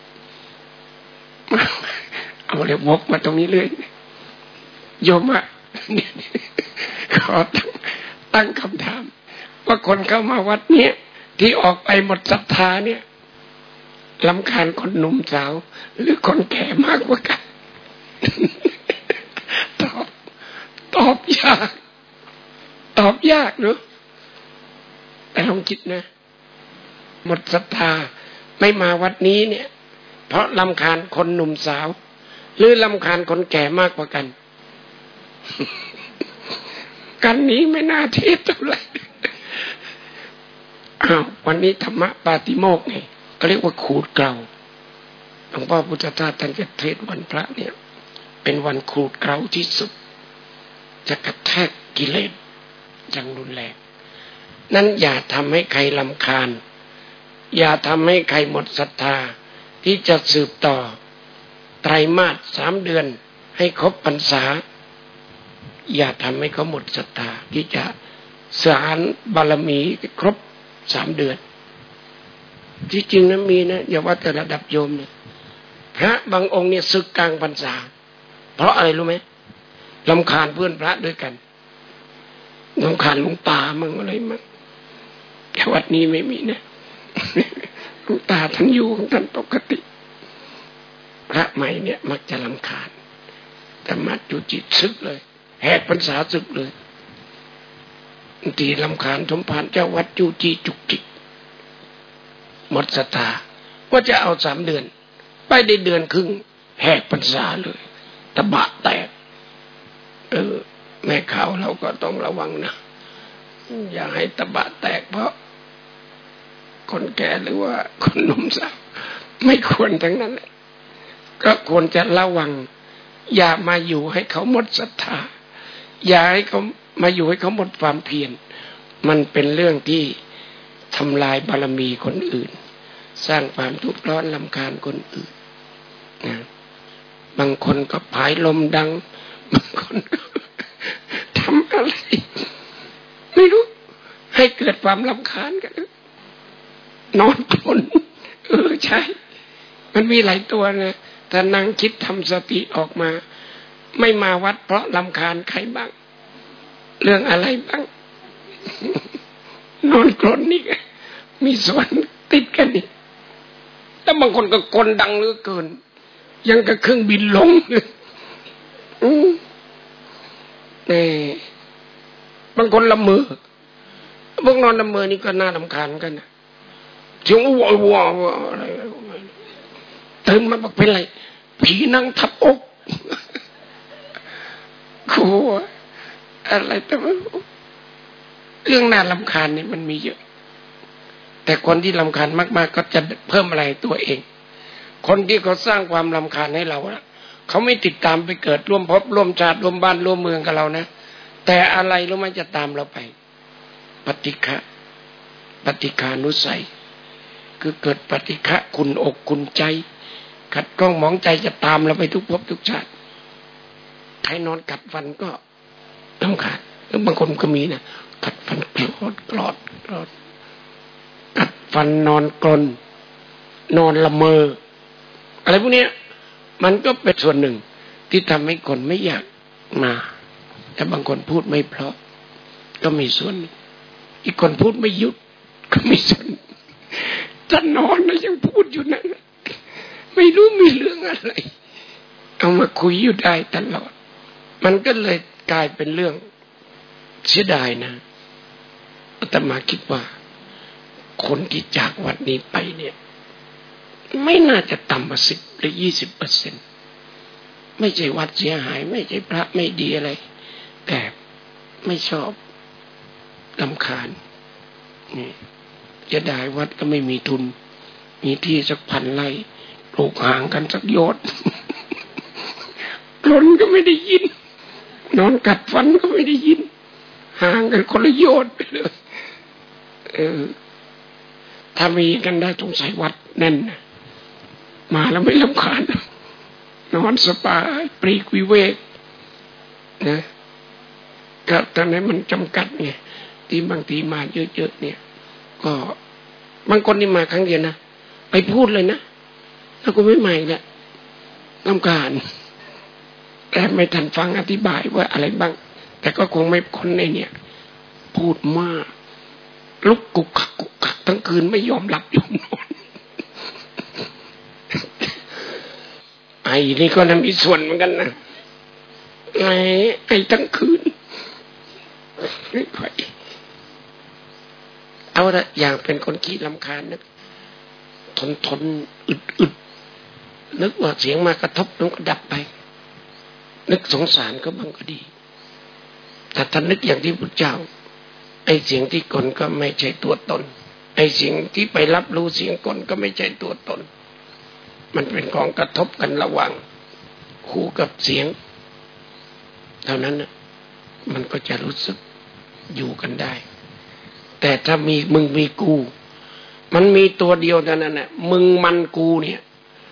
เอาเลยวกมาตรงนี้เลยโยมอ่ะขอตั้งคำถามว่าคนเข้ามาวัดเนี้ยที่ออกไปหมดศรัทธาเนี่ยรำคาญคนหนุ่มสาวหรือคนแก่มากกว่ากันตอบยากเนอะแต่ลองคิดนะหมดศรัทธาไม่มาวัดนี้เนี่ยเพราะรำคาญคนหนุ่มสาวหรือรำคาญคนแก่มากกว่ากันกันนี้ไม่น่าเทศเท่าไหร่วันนี้ธรรมะปาติโมกข์ไงก็เรียกว่าขูดเกลาหลวงพ่อพุทธทาสท่านจะเทศวันพระเนี่ยเป็นวันขูดเกลาที่สุดจะกระแทกกิเลสอย่างรุนแรงนั้นอย่าทำให้ใครรำคาญอย่าทำให้ใครหมดศรัทธาที่จะสืบต่อไตรมาส3 เดือนให้ครบพรรษาอย่าทำให้เขาหมดศรัทธาที่จะสานบารมีครบ3 เดือนที่จริงนะมีนะอย่าว่าแต่ระดับโยมเนี่ยพระบางองค์เนี่ยศึกกลางพรรษาเพราะอะไรรู้ไหมรำคาญเพื่อนพระด้วยกันรำคาญหลวงตามั่งอะไรมั่งแต่วัดนี้ไม่มีนะหลวงตาท่านอยู่ของท่านปกติพระใหม่เนี่ยมักจะรำคาญแต่มาจุจิตศึกเลยแหกพรรษาศึกเลยบางทีรำคาญสมภารเจ้าวัดจูจี้จุกจิกหมดศรัทธาว่าจะเอา3 เดือนไปได้เดือนครึ่งแหกพรรษาเลยตะบะแตกแม่ข่าวเราก็ต้องระวังนะอย่าให้ตะบะแตกเพราะคนแก่หรือว่าคนหนุ่มสาวไม่ควรทั้งนั้นก็ควรจะระวังอย่ามาอยู่ให้เขาหมดศรัทธาอย่าให้เขามาอยู่ให้เขาหมดความเพียรมันเป็นเรื่องที่ทำลายบารมีคนอื่นสร้างความทุกข์ร้อนรำคาญคนอื่นนะบางคนก็ผายลมดังบางคนก็ทำอะไรไม่รู้ให้เกิดความรำคาญกันนอนกลนใช่มันมีหลายตัวนะถ้านั่งคิดทำสติออกมาไม่มาวัดเพราะรำคาญใครบ้างเรื่องอะไรบ้างนอนกลนนี่มีส่วนติดกันนี่แล้วบางคนก็กลดังเหลือเกินยังกับเครื่องบินลงนี่บางคนละเมอพวกนอนละเมอนี่ก็น่ารำคาญกันนะเสียงวัวอะไรตื่นมาบอกเป็นไรผีนั่งทับอกกลัวอะไรแต่ว่าเรื่องน่ารำคาญนี่มันมีเยอะแต่คนที่รำคาญมากๆก็จะเพิ่มอะไรตัวเองคนที่เขาสร้างความรำคาญให้เรานะเขาไม่ติดตามไปเกิดร่วมภพร่วมชาติร่วมบ้านร่วมเมืองกับเรานะแต่อะไรรู้ไหมจะตามเราไปปฏิฆานุสัยคือเกิดปฏิฆะขุ่นอกขุ่นใจขัดข้องหมองใจจะตามเราไปทุกภพทุกชาติใครนอนกัดฟันก็รำคาญบางคนก็มีนะกัดฟันกรอดกัดฟันนอนกลนนอนละเมออะไรพวกนี้มันก็เป็นส่วนหนึ่งที่ทำให้คนไม่อยากมาแต่บางคนพูดไม่เพราะก็มีส่วนอีกคนพูดไม่หยุดก็มีส่วนถ้านอนแล้วยังพูดอยู่นั่นไม่รู้มีเรื่องอะไรเอามาคุยอยู่ได้ตลอดมันก็เลยกลายเป็นเรื่องเสียดายนะอาตมาคิดว่าคนที่จากวัดนี้ไปเนี่ยไม่น่าจะต่ำกว่า10 หรือ 20%ไม่ใช่วัดเสียหายไม่ใช่พระไม่ดีอะไรแต่ไม่ชอบรำคาญนี่จะได้วัดก็ไม่มีทุนมีที่สัก1,000 ไร่ปลูกห่างกันสักโยชน์กลนก็ไม่ได้ยินนอนกัดฟันก็ไม่ได้ยินห่างกันคนละโยชน์ไปเลยถ้ามีกันได้สงสัยวัดแน่นนะมาแล้วไม่รำคาญนอนสบายปลีกวิเวกนะก็ตอนนี้มันจำกัดไงที่บางทีมาเยอะๆเนี่ยก็บางคนนี่มาครั้งเดียวนะไปพูดเลยนะแล้วก็ไม่ใหม่แหละรำคาญแต่ไม่ทันฟังอธิบายว่าอะไรบ้างแต่ก็คงไม่คนในเนี่ยพูดมากลุกกุกกักทั้งคืนไม่ยอมหลับยอมนอนไอ้นี่ก็น่ามีส่วนเหมือนกันนะไอ้ทั้งคืนไม่ไหวเอาละอย่างเป็นคนขี้รำคาญนึกทนอึดนึกว่าเสียงมากระทบแล้วก็ดับไปนึกสงสารก็บ้างก็ดีแต่ถ้านึกอย่างที่พุทธเจ้าไอ้เสียงที่กลก็ไม่ใช่ตัวตนไอ้เสียงที่ไปรับรู้เสียงกลก็ไม่ใช่ตัวตนมันเป็นของกระทบกันระหว่างหูกับเสียงเท่านั้นนะมันก็จะรู้สึกอยู่กันได้แต่ถ้ามีมึงมีกูมันมีตัวเดียวเท่านั้นน่ะมึงมันกูเนี่ย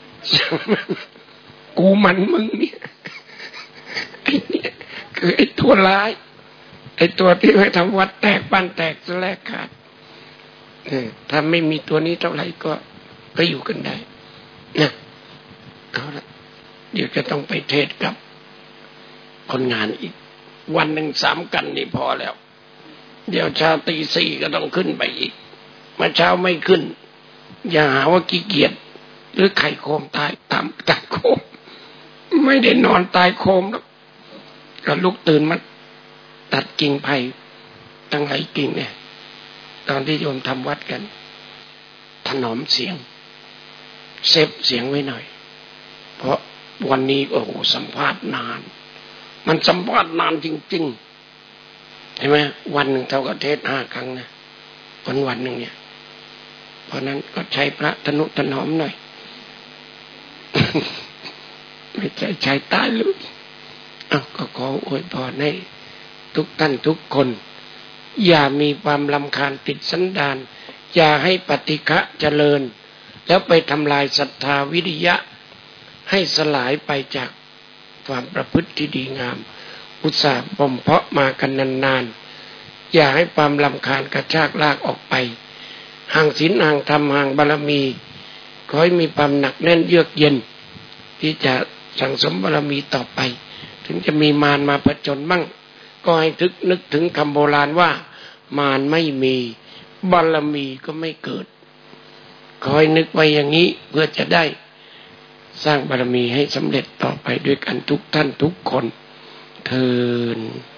กูมันมึงเนี่ยไอ้เนี่ยคือไอ้ตัวร้ายไอ้ตัวที่ให้ทำวัดแตกบ้านแตกสลายขาดถ้าไม่มีตัวนี้เท่าไหร่ก็อยู่กันได้นะเอาละเดี๋ยวจะต้องไปเทศกับคนงานอีกวันหนึ่ง3 กันนี่พอแล้วเดี๋ยวเช้าตี 4ก็ต้องขึ้นไปอีกเมื่อเช้าไม่ขึ้นอย่าหาว่าขี้เกียจหรือไข่โคมตายตายโคมไม่ได้นอนตายโคมแล้วก็ลุกตื่นมาตัดกิ่งไผ่ตั้งหลายกิ่งเนี่ยตอนที่โยมทำวัดกันถนอมเสียงเซฟเสียงไว้หน่อยเพราะวันนี้โอ้โหสัมภาษณ์นานมันสัมภาษณ์นานจริงๆใช่ไหมวันหนึ่งเท่ากับเทศ5 ครั้งนะวันหนึ่งเนี่ยเพราะนั้นก็ใช้พระทนุถนอมหน่อย ไม่ใช้ตายเลยก็ขออวยพรให้ทุกท่านทุกคนอย่ามีความรำคาญติดสันดานอย่าให้ปฏิฆะเจริญแล้วไปทำลายศรัทธาวิริยะให้สลายไปจากความประพฤติที่ดีงามอุตส่าห์บ่มเพาะมากันนานๆอย่าให้ความรำคาญกระชากลากออกไปห่างศีลห่างธรรมห่างบารมีขอให้มีความหนักแน่นเยือกเย็นที่จะสั่งสมบารมีต่อไปถึงจะมีมารมาผจญมั่งก็ให้นึกถึงคำโบราณว่ามารไม่มีบารมีก็ไม่เกิดขอให้นึกไว้อย่างนี้เพื่อจะได้สร้างบารมีให้สำเร็จต่อไปด้วยกันทุกท่านทุกคนเทอญ